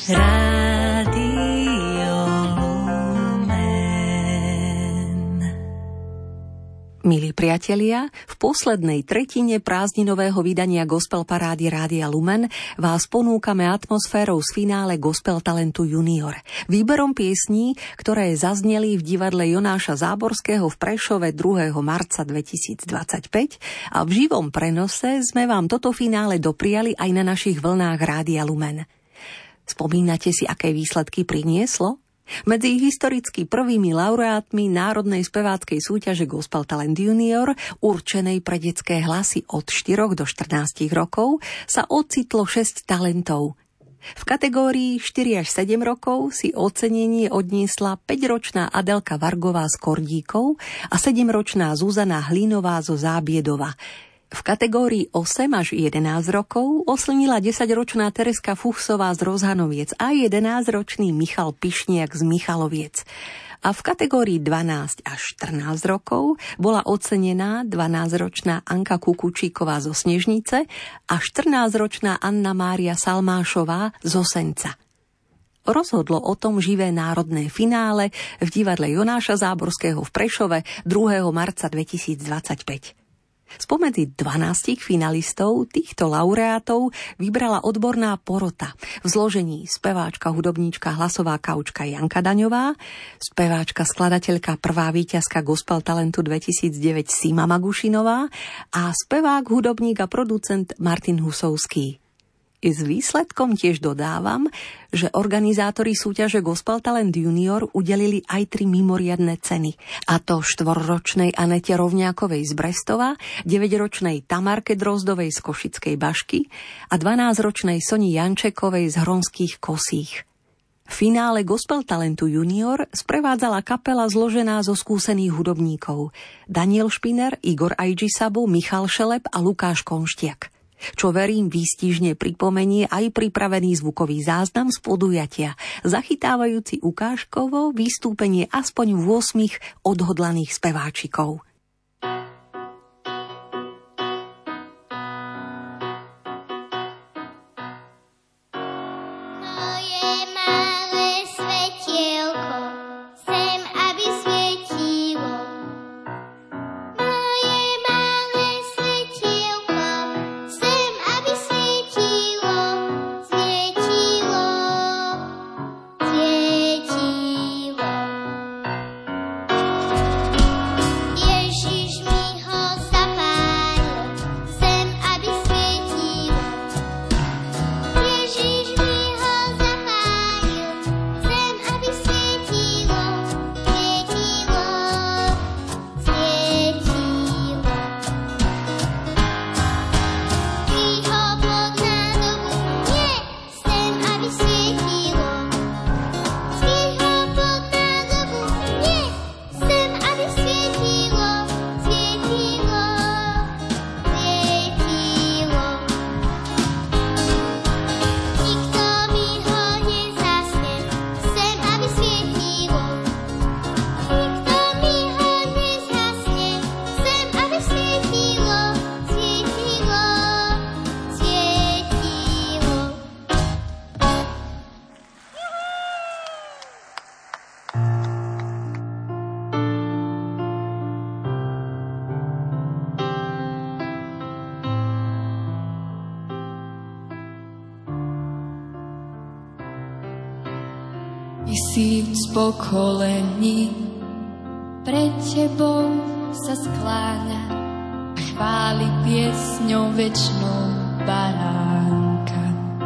Milí priatelia, v poslednej tretine prázdninového vydania Gospel Parády Rádia Lumen vás ponúkame atmosférou z finále Gospel Talentu Junior. Výberom piesní, ktoré zazneli v divadle Jonáša Záborského v Prešove druhého marca dvetisícdvadsaťpäť a v živom prenose sme vám toto finále dopriali aj na našich vlnách Rádia Lumen. Spomínate si, aké výsledky prinieslo? Medzi historicky prvými laureátmi Národnej speváckej súťaže Gospel Talent Junior, určenej pre detské hlasy od štyroch do štrnástich rokov, sa ocitlo šesť talentov. V kategórii štyri až sedem rokov si ocenenie odniesla päťročná Adelka Vargová z Kordíkov a sedemročná Zuzana Hlinová zo Zábiedova. V kategórii osem až jedenásť rokov oslnila desaťročná Tereska Fuchsová z Rozhanoviec a jedenásťročný Michal Pišniak z Michaloviec. A v kategórii dvanásť až štrnásť rokov bola ocenená dvanásťročná Anka Kukučíková zo Snežnice a štrnásťročná Anna Mária Salmášová z Osenca. Rozhodlo o tom živé národné finále v divadle Jonáša Záborského v Prešove druhého marca dvetisícdvadsaťpäť. Spomedzi dvanástich finalistov týchto laureátov vybrala odborná porota v zložení speváčka, hudobníčka, hlasová kaučka Janka Daňová, speváčka, skladateľka, prvá víťazka Gospel Talentu dvetisícdeväť Sima Magušinová a spevák, hudobník a producent Martin Husovský. I s výsledkom tiež dodávam, že organizátori súťaže Gospel Talent Junior udelili aj tri mimoriadne ceny. A to štvorročnej Anete Rovňákovej z Brestova, deväťročnej Tamarke Drozdovej z Košickej Bašky a dvanásťročnej Soni Jančekovej z Hronských Kosích. V finále Gospel Talentu Junior sprevádzala kapela zložená zo skúsených hudobníkov Daniel Špiner, Igor Ajdžisabu, Michal Šelep a Lukáš Konštiak. Čo verím výstižne pripomenie aj pripravený zvukový záznam z podujatia, zachytávajúci ukážkovo vystúpenie aspoň ôsmich odhodlaných speváčikov. Tisíc pokolení pred tebou sa skláňa a chváli piesňou večnou baránka.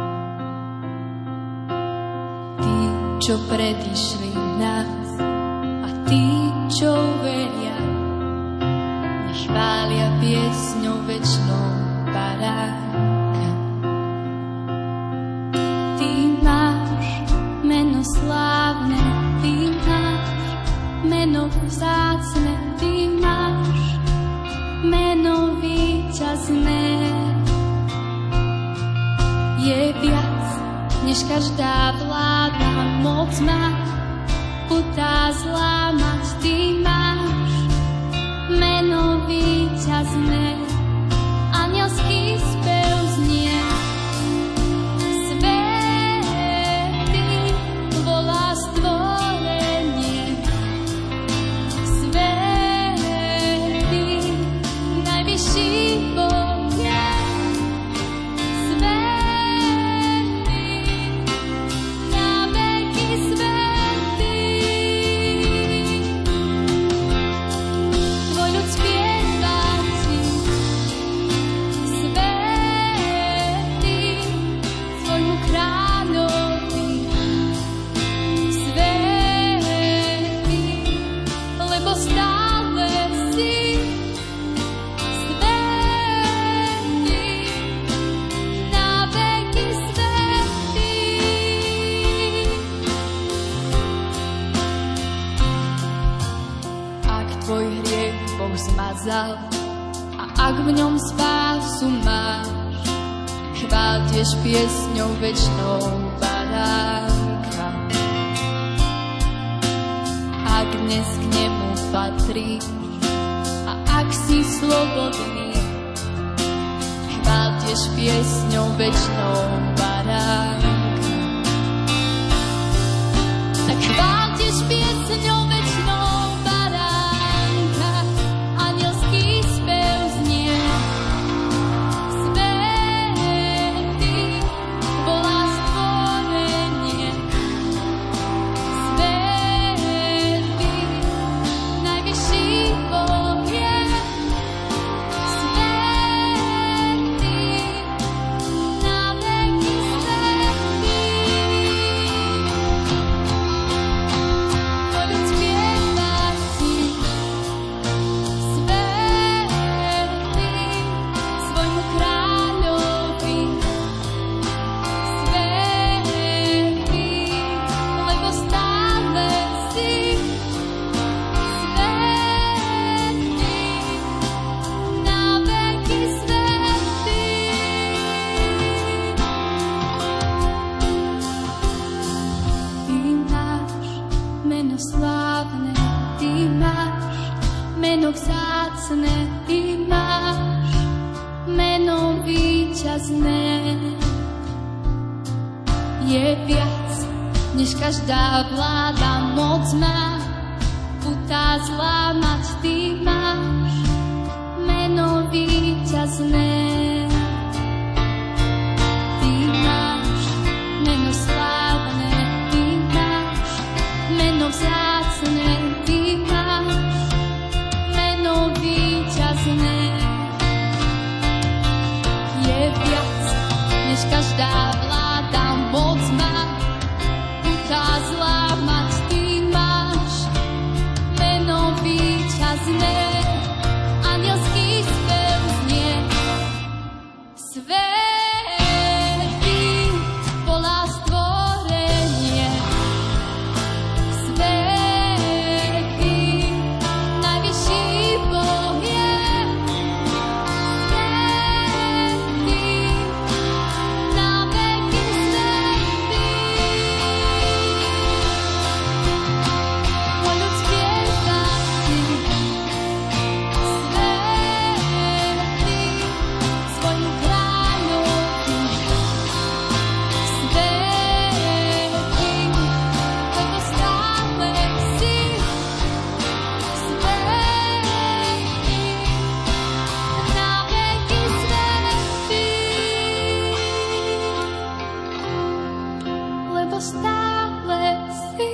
Tí, čo predišli nás a tí, čo veria, nech chvália piesňou večnou baránka. Ty máš meno slávne, ty máš meno vzácne, ty máš meno víťazné. Je viac, než každá vláda mocná putá zlámať. Ty máš meno víťazné, anielský spev znie. Svätý lebo stále si svätý, na veky svätý. Ak tvoj hriech Boh zmazal a ak v ňom spásu máš, chvál tiež piesňou večnou baránka. Ak dnes k nemu patríš a ak si slobodný, chvál tiež piesňou večnou baránka. Tak chvál tiež piesňou večnou baránka, anielský spev znie. Svätý volá stvorenie, svätý najvyšší Boh je, svätý na veky svätý. Tvoj ľud spieva ti, svätý svojmu kráľovi, svätý, lebo stále si svätý, na veky svätý. Ty máš meno slávne, ty máš meno vzácne, ty máš meno víťazné. Je viac, než každá vláda moc má, putá zlámať, ty máš meno víťazné. Ty máš meno slávne, ty máš meno vzácne, ty máš meno víťazné. Je viac, než každá vláda moc má, putá zlámať, ty máš meno víťazné. Anielský spev znie. Svätý volá stvorenie, svätý najvyšší Boh je, svätý na veky svätý. Môj ľud spieva ti, svätý svojmu kráľovi, svätý, lebo stále si svätý, na veky svätý, lebo stále si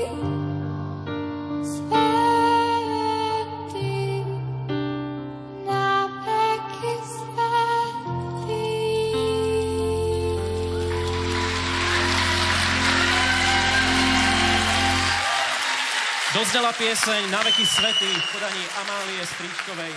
svätý, na veky svätý. Doznela pieseň Na veky svätý v podaní Amálie Stríčkovej.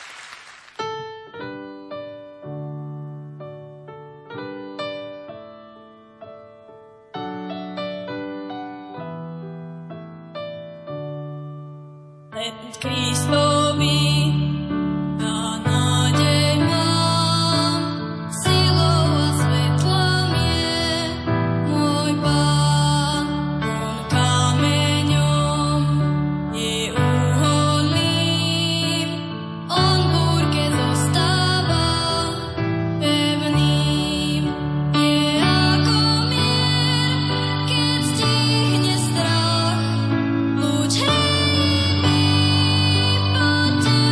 Len Kristovi a nádej mám, silou a svetlom je môj Pán. On kameňom je uholným, on v búrke zostáva pevným. Je ako mier, keď stihne strach, lúč hej mi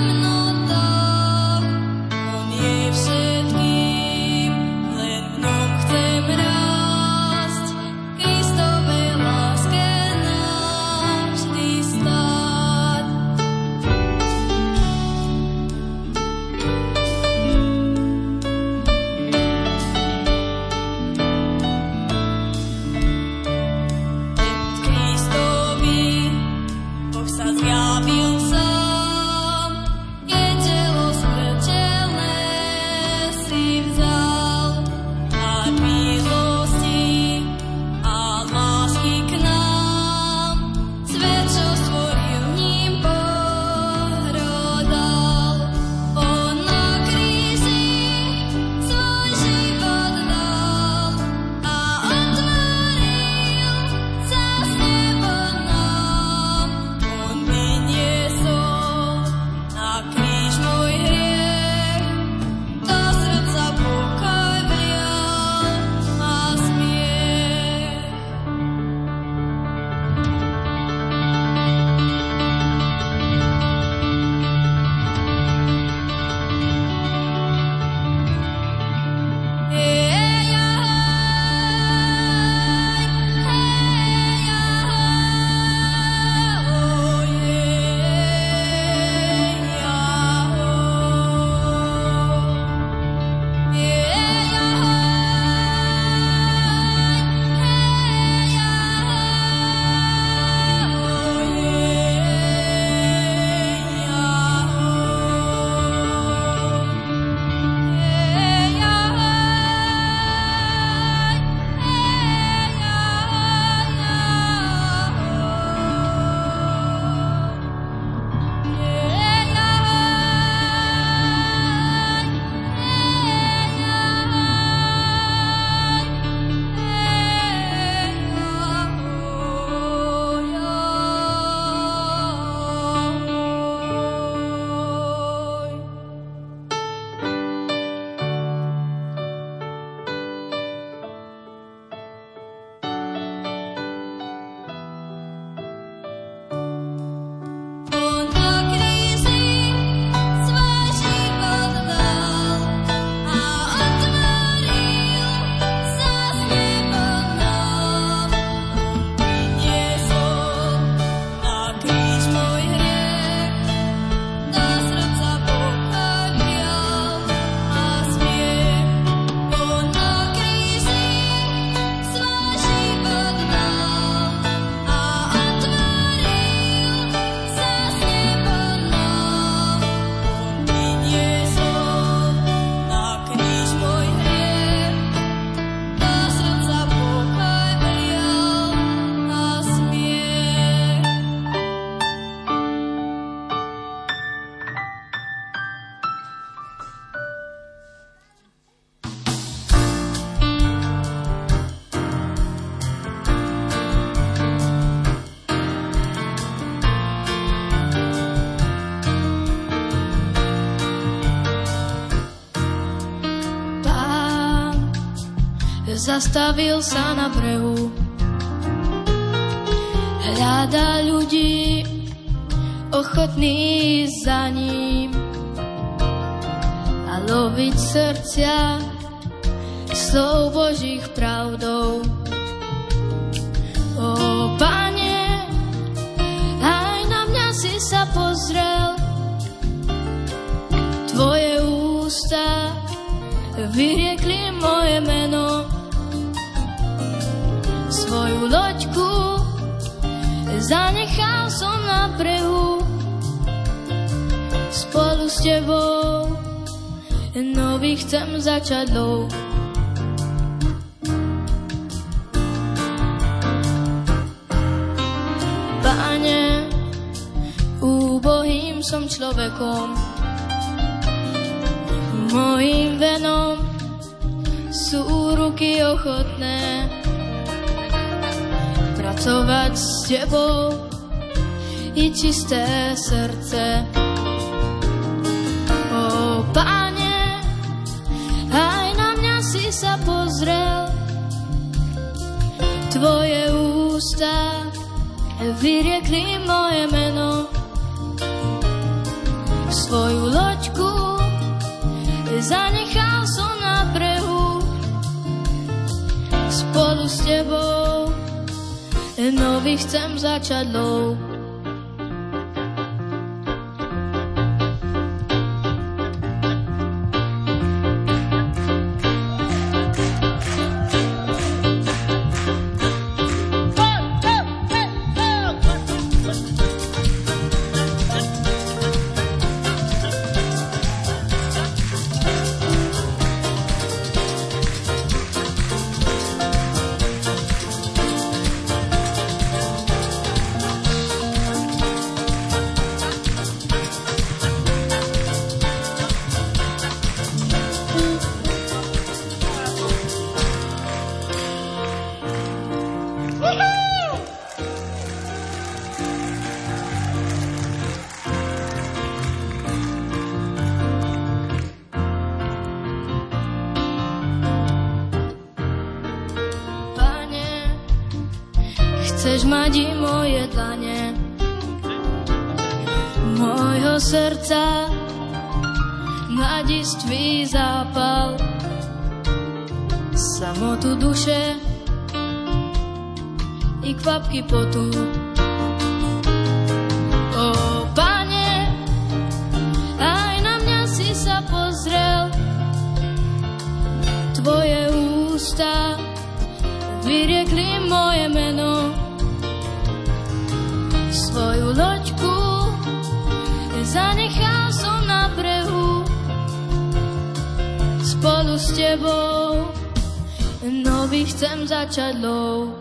zastavil sa na brehu. Hľadá ľudí, ochotný ísť za ním a loviť srdcia slov Božích pravdou. O Pane, aj na mňa si sa pozrel, Tvoje ústa vyriekli moje meno. Svoju loďku zanechal som na brehu, spolu s Tebou nový chcem začať lov. Pane, úbohým som človekom, mojím venom sú ruky ochotné pracovať s Tebou i čisté srdce. O Pane, aj na mňa si sa pozrel, Tvoje ústa vyriekli moje meno. Svoju loďku zanechal som na brehu, spolu s Tebou nový chcem začať lov. Chceš mať i moje dlane, mojho srdca mladistvý zápal, samotu duše i kvapky potu. O Pane, aj na mňa si sa pozrel, Tvoje ústa vyriekli moje meno. Svoju loďku zanechal som na brehu, spolu s Tebou nový chcem začať lov.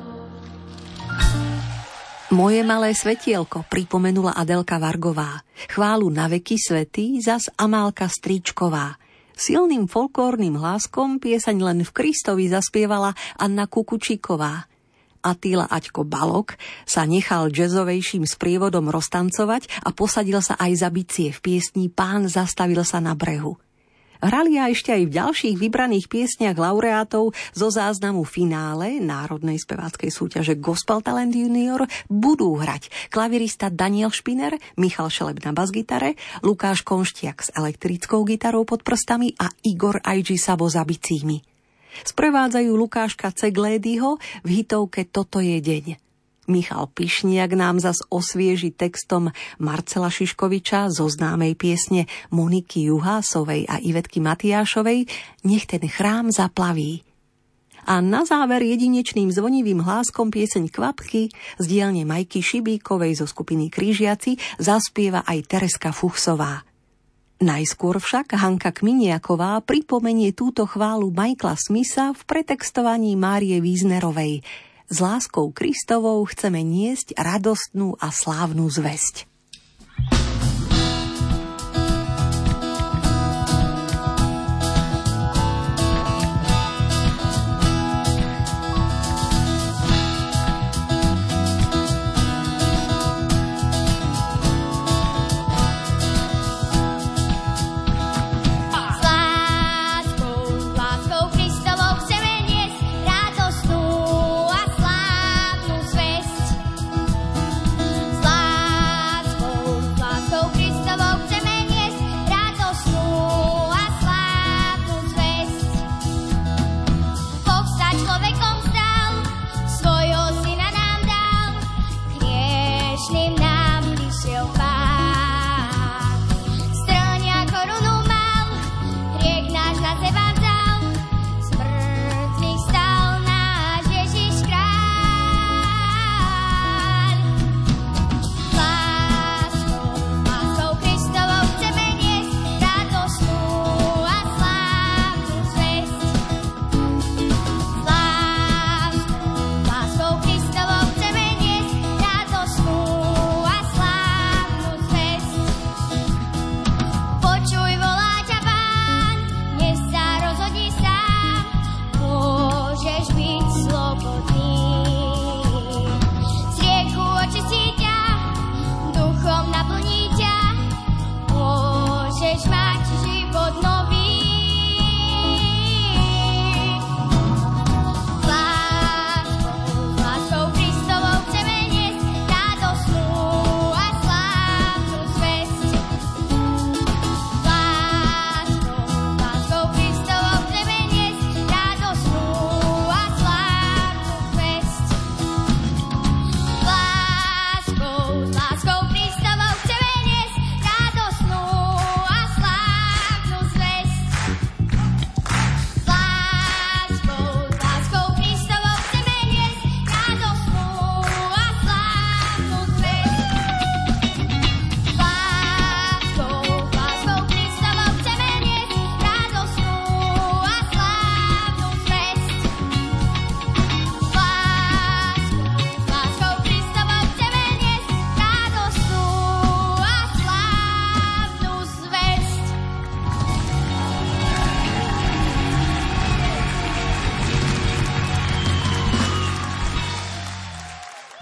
Moje malé svetielko pripomenula Adelka Vargová. Chválu na veky svätý zas Amálka Stríčková. Silným folklórnym hláskom piesaň Len v Kristovi zaspievala Anna Kukučíková. Attila Aťko Balok sa nechal jazzovejším sprievodom roztancovať a posadil sa aj za bicie v piesni Pán zastavil sa na brehu. Hrali a ešte aj v ďalších vybraných piesniach laureátov zo záznamu finále Národnej speváckej súťaže Gospel Talent Junior budú hrať klavirista Daniel Špiner, Michal Šeleb na basgitare, Lukáš Konštiak s elektrickou gitarou pod prstami a Igor Ajži Sabo za bicími. Sprevádzajú Lukáška Ceglédyho v hitovke Toto je deň. Michal Pišniak nám zas osvieži textom Marcela Šiškoviča zo známej piesne Moniky Juhásovej a Ivetky Matiášovej Nech ten chrám zaplaví. A na záver jedinečným zvonivým hláskom pieseň Kvapky z dielne Majky Šibíkovej zo skupiny Krížiaci zaspieva aj Tereska Fuchsová. Najskôr však Hanka Kminiaková pripomenie túto chválu Michaela Smitha v pretextovaní Márie Wiesnerovej. S láskou Kristovou chceme niesť radostnú a slávnu zvesť. Láskou, láskou Kristovou chceme niesť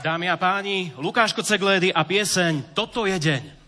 Dámy a páni, Lukáš Koceglédy a pieseň Toto je deň.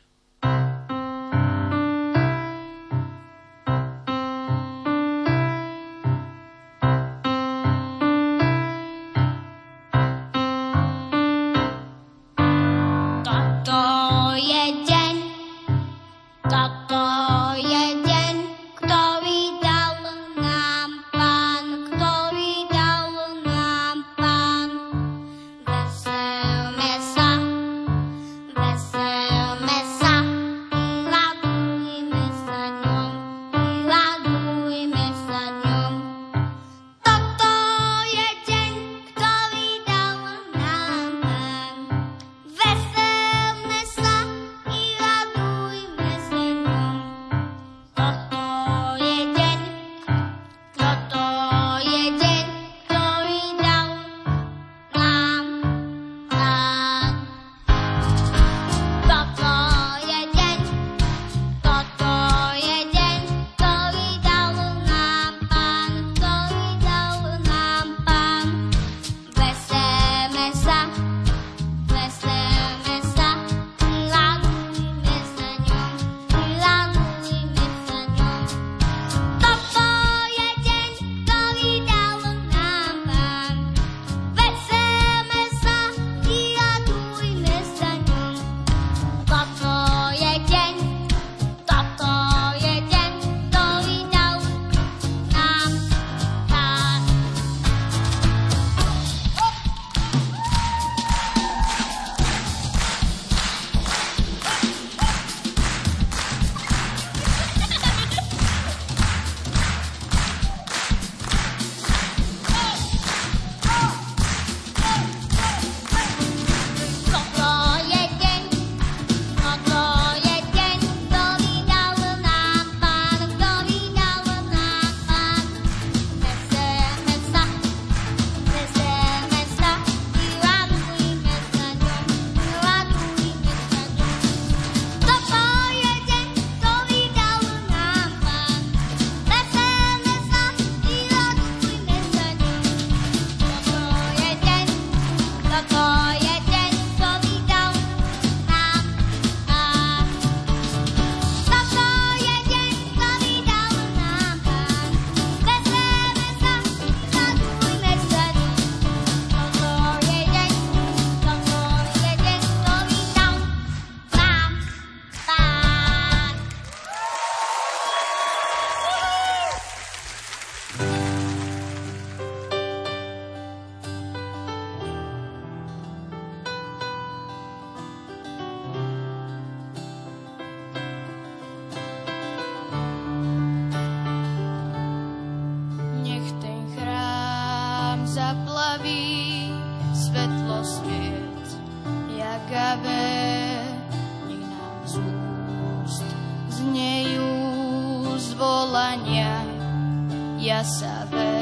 jasavé.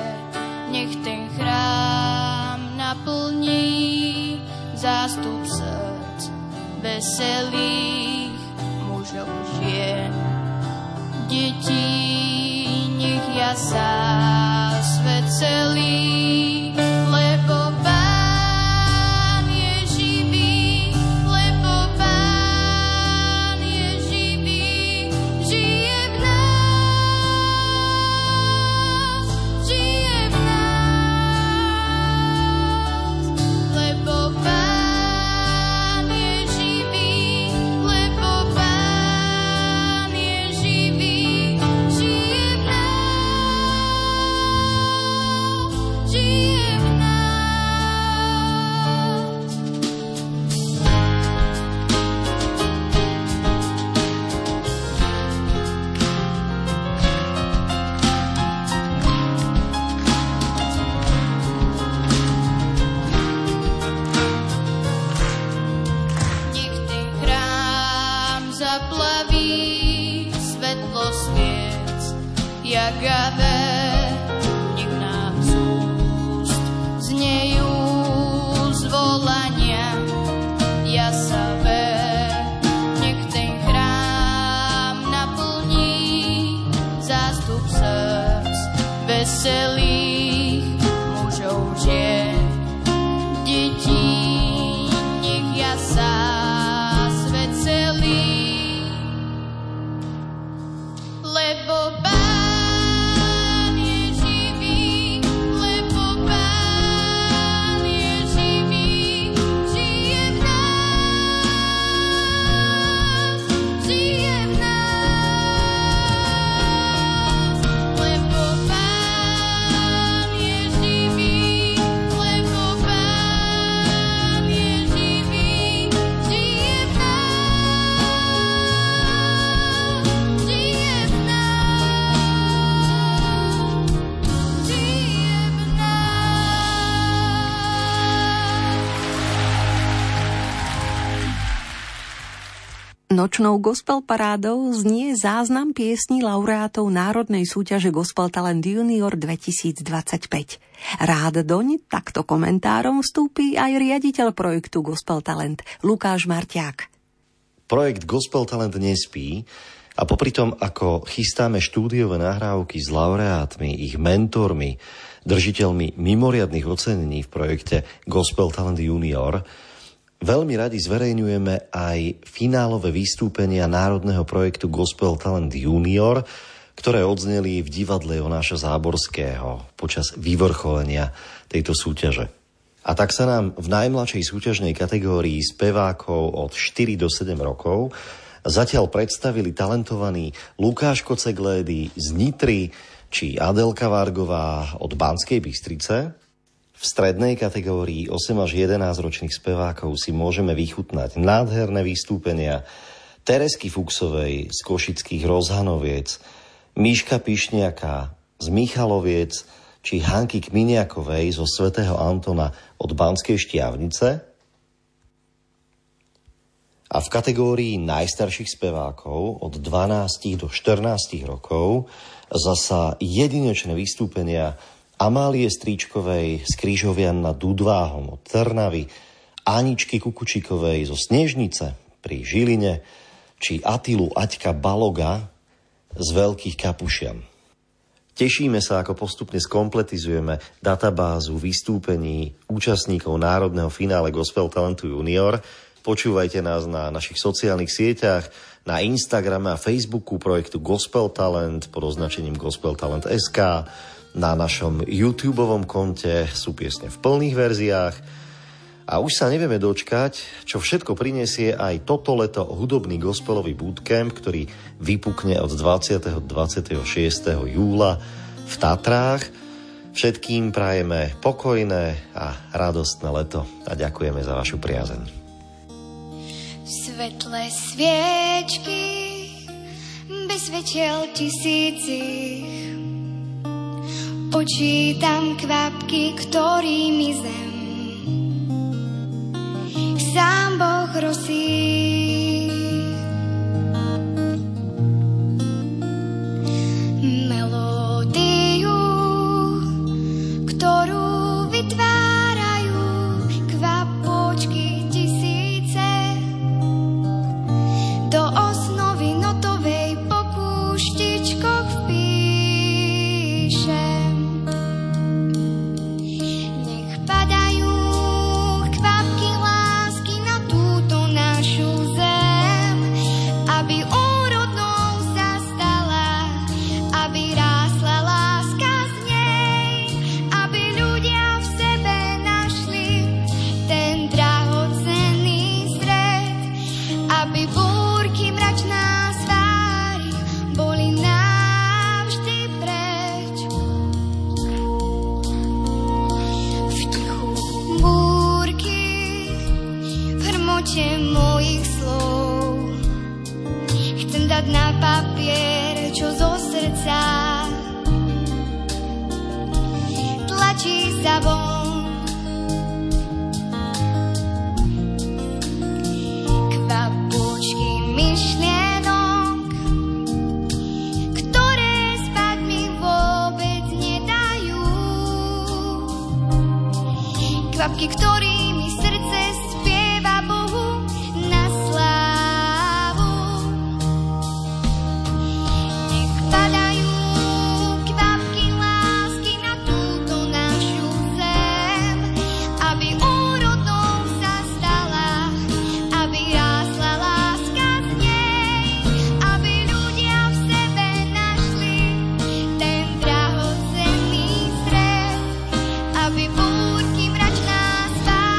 Nech ten chrám naplní zástup srdc veselých mužov, žien, detí. Nech jasá svet celý, lebo Pán je živý, lebo Pán je živý, žije v nás, žije v nás, lebo Pán je živý, lebo Pán je živý, žije v nás, žije v nás. Nech ten chrám zaplaví svetlo sviec jagavé, nech nám z úst znejú zvolania jasavé. Nech ten chrám naplní zástup srdc veselých mužov, žien, detí. Nočnou gospel parádou znie záznam piesní laureátov Národnej súťaže Gospel Talent Junior dvetisícdvadsaťpäť. Rád doň takto komentárom vstúpi aj riaditeľ projektu Gospel Talent Lukáš Marťák. Projekt Gospel Talent nespí a popri tom, ako chystáme štúdiové nahrávky s laureátmi, ich mentormi, držiteľmi mimoriadnych ocenení v projekte Gospel Talent Junior, veľmi radi zverejňujeme aj finálové vystúpenia národného projektu Gospel Talent Junior, ktoré odzneli v divadle Jonáša Záborského počas vyvrcholenia tejto súťaže. A tak sa nám v najmladšej súťažnej kategórii spevákov od štyri do sedem rokov zatiaľ predstavili talentovaní Lukáš Koceglédy z Nitry či Adelka Vargová od Banskej Bystrice. V strednej kategórii osem až jedenásť ročných spevákov si môžeme vychutnať nádherné vystúpenia Teresky Fuchsovej z Košických Rozhanoviec, Miška Pišniaka z Michaloviec či Hanky Kminiakovej zo Svätého Antona od Banskej Štiavnice. A v kategórii najstarších spevákov od dvanásť do štrnásť rokov zasa jedinečné vystúpenia Amálie Stríčkovej z Krížovian nad Dudváhom od Trnavy, Aničky Kukučikovej zo Snežnice pri Žiline či Atilu Aťka Baloga z Veľkých Kapušian. Tešíme sa, ako postupne skompletizujeme databázu vystúpení účastníkov národného finále Gospel Talentu Junior. Počúvajte nás na našich sociálnych sieťach, na Instagrame a Facebooku projektu Gospel Talent pod označením Gospel Talent bodka es ká. Na našom YouTubeovom konte sú piesne v plných verziách a už sa nevieme dočkať, čo všetko prinesie aj toto leto hudobný gospelový bootcamp, ktorý vypukne od dvadsiateho do dvadsiateho šiesteho júla v Tatrách. Všetkým prajeme pokojné a radostné leto a ďakujeme za vašu priazeň. Svetlé sviečky bez svetiel tisícich počítam kvapky, ktorými zem sám Boh rosí. Melódiu, ktorú vytvárajú kvapočky tisíce, do osnovy notovej po kúštičkoch vpíšem. Mojich slov chcem dať na papier, čo zo srdca tlačí sa von. Kvapočky myšlienok, ktoré spať mi vôbec nedajú, kvapky, ktorými srdce spieva Bohu na slávu. Nech padajú kvapky lásky na túto našu zem, aby úrodnou sa stala, aby rásla láska z nej, aby ľudia v sebe našli ten drahocenný stred, aby búrky mračná spála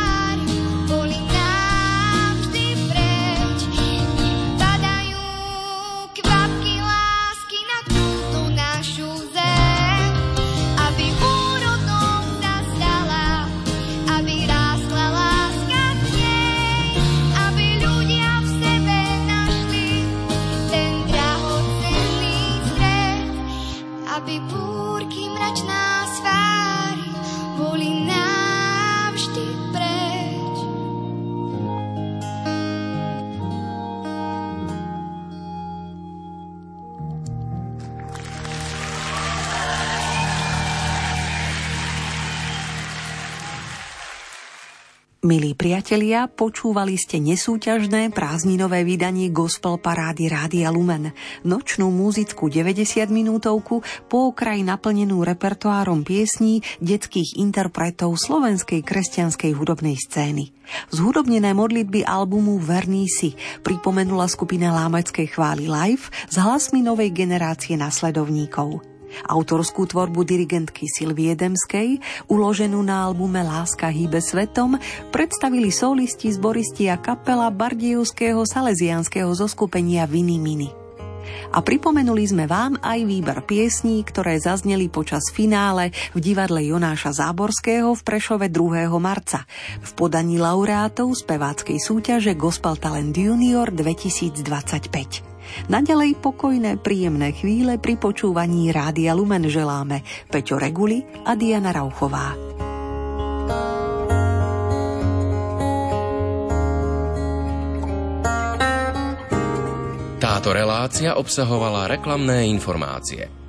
Milí priatelia, počúvali ste nesúťažné prázdninové vydanie Gospel parády Rádia Lumen. Nočnú muzickú deväťdesiat minútovku po okraj naplnenú repertoárom piesní detských interpretov slovenskej kresťanskej hudobnej scény. Zhudobnené modlitby albumu Verný si pripomenula skupina Lámačskej chvály live s hlasmi novej generácie nasledovníkov. Autorskú tvorbu dirigentky Silvie Demskej, uloženú na albume Láska hýbe svetom, predstavili solisti, zboristi a kapela Bardejovského salesiánskeho zoskupenia Viny Miny. A pripomenuli sme vám aj výber piesní, ktoré zazneli počas finále v divadle Jonáša Záborského v Prešove druhého marca v podaní laureátov speváckej súťaže Gospel Talent Junior dvetisícdvadsaťpäť. Naďalej pokojné, príjemné chvíle pri počúvaní Rádia Lumen želáme Peťo Reguli a Diana Rauchová. Táto relácia obsahovala reklamné informácie.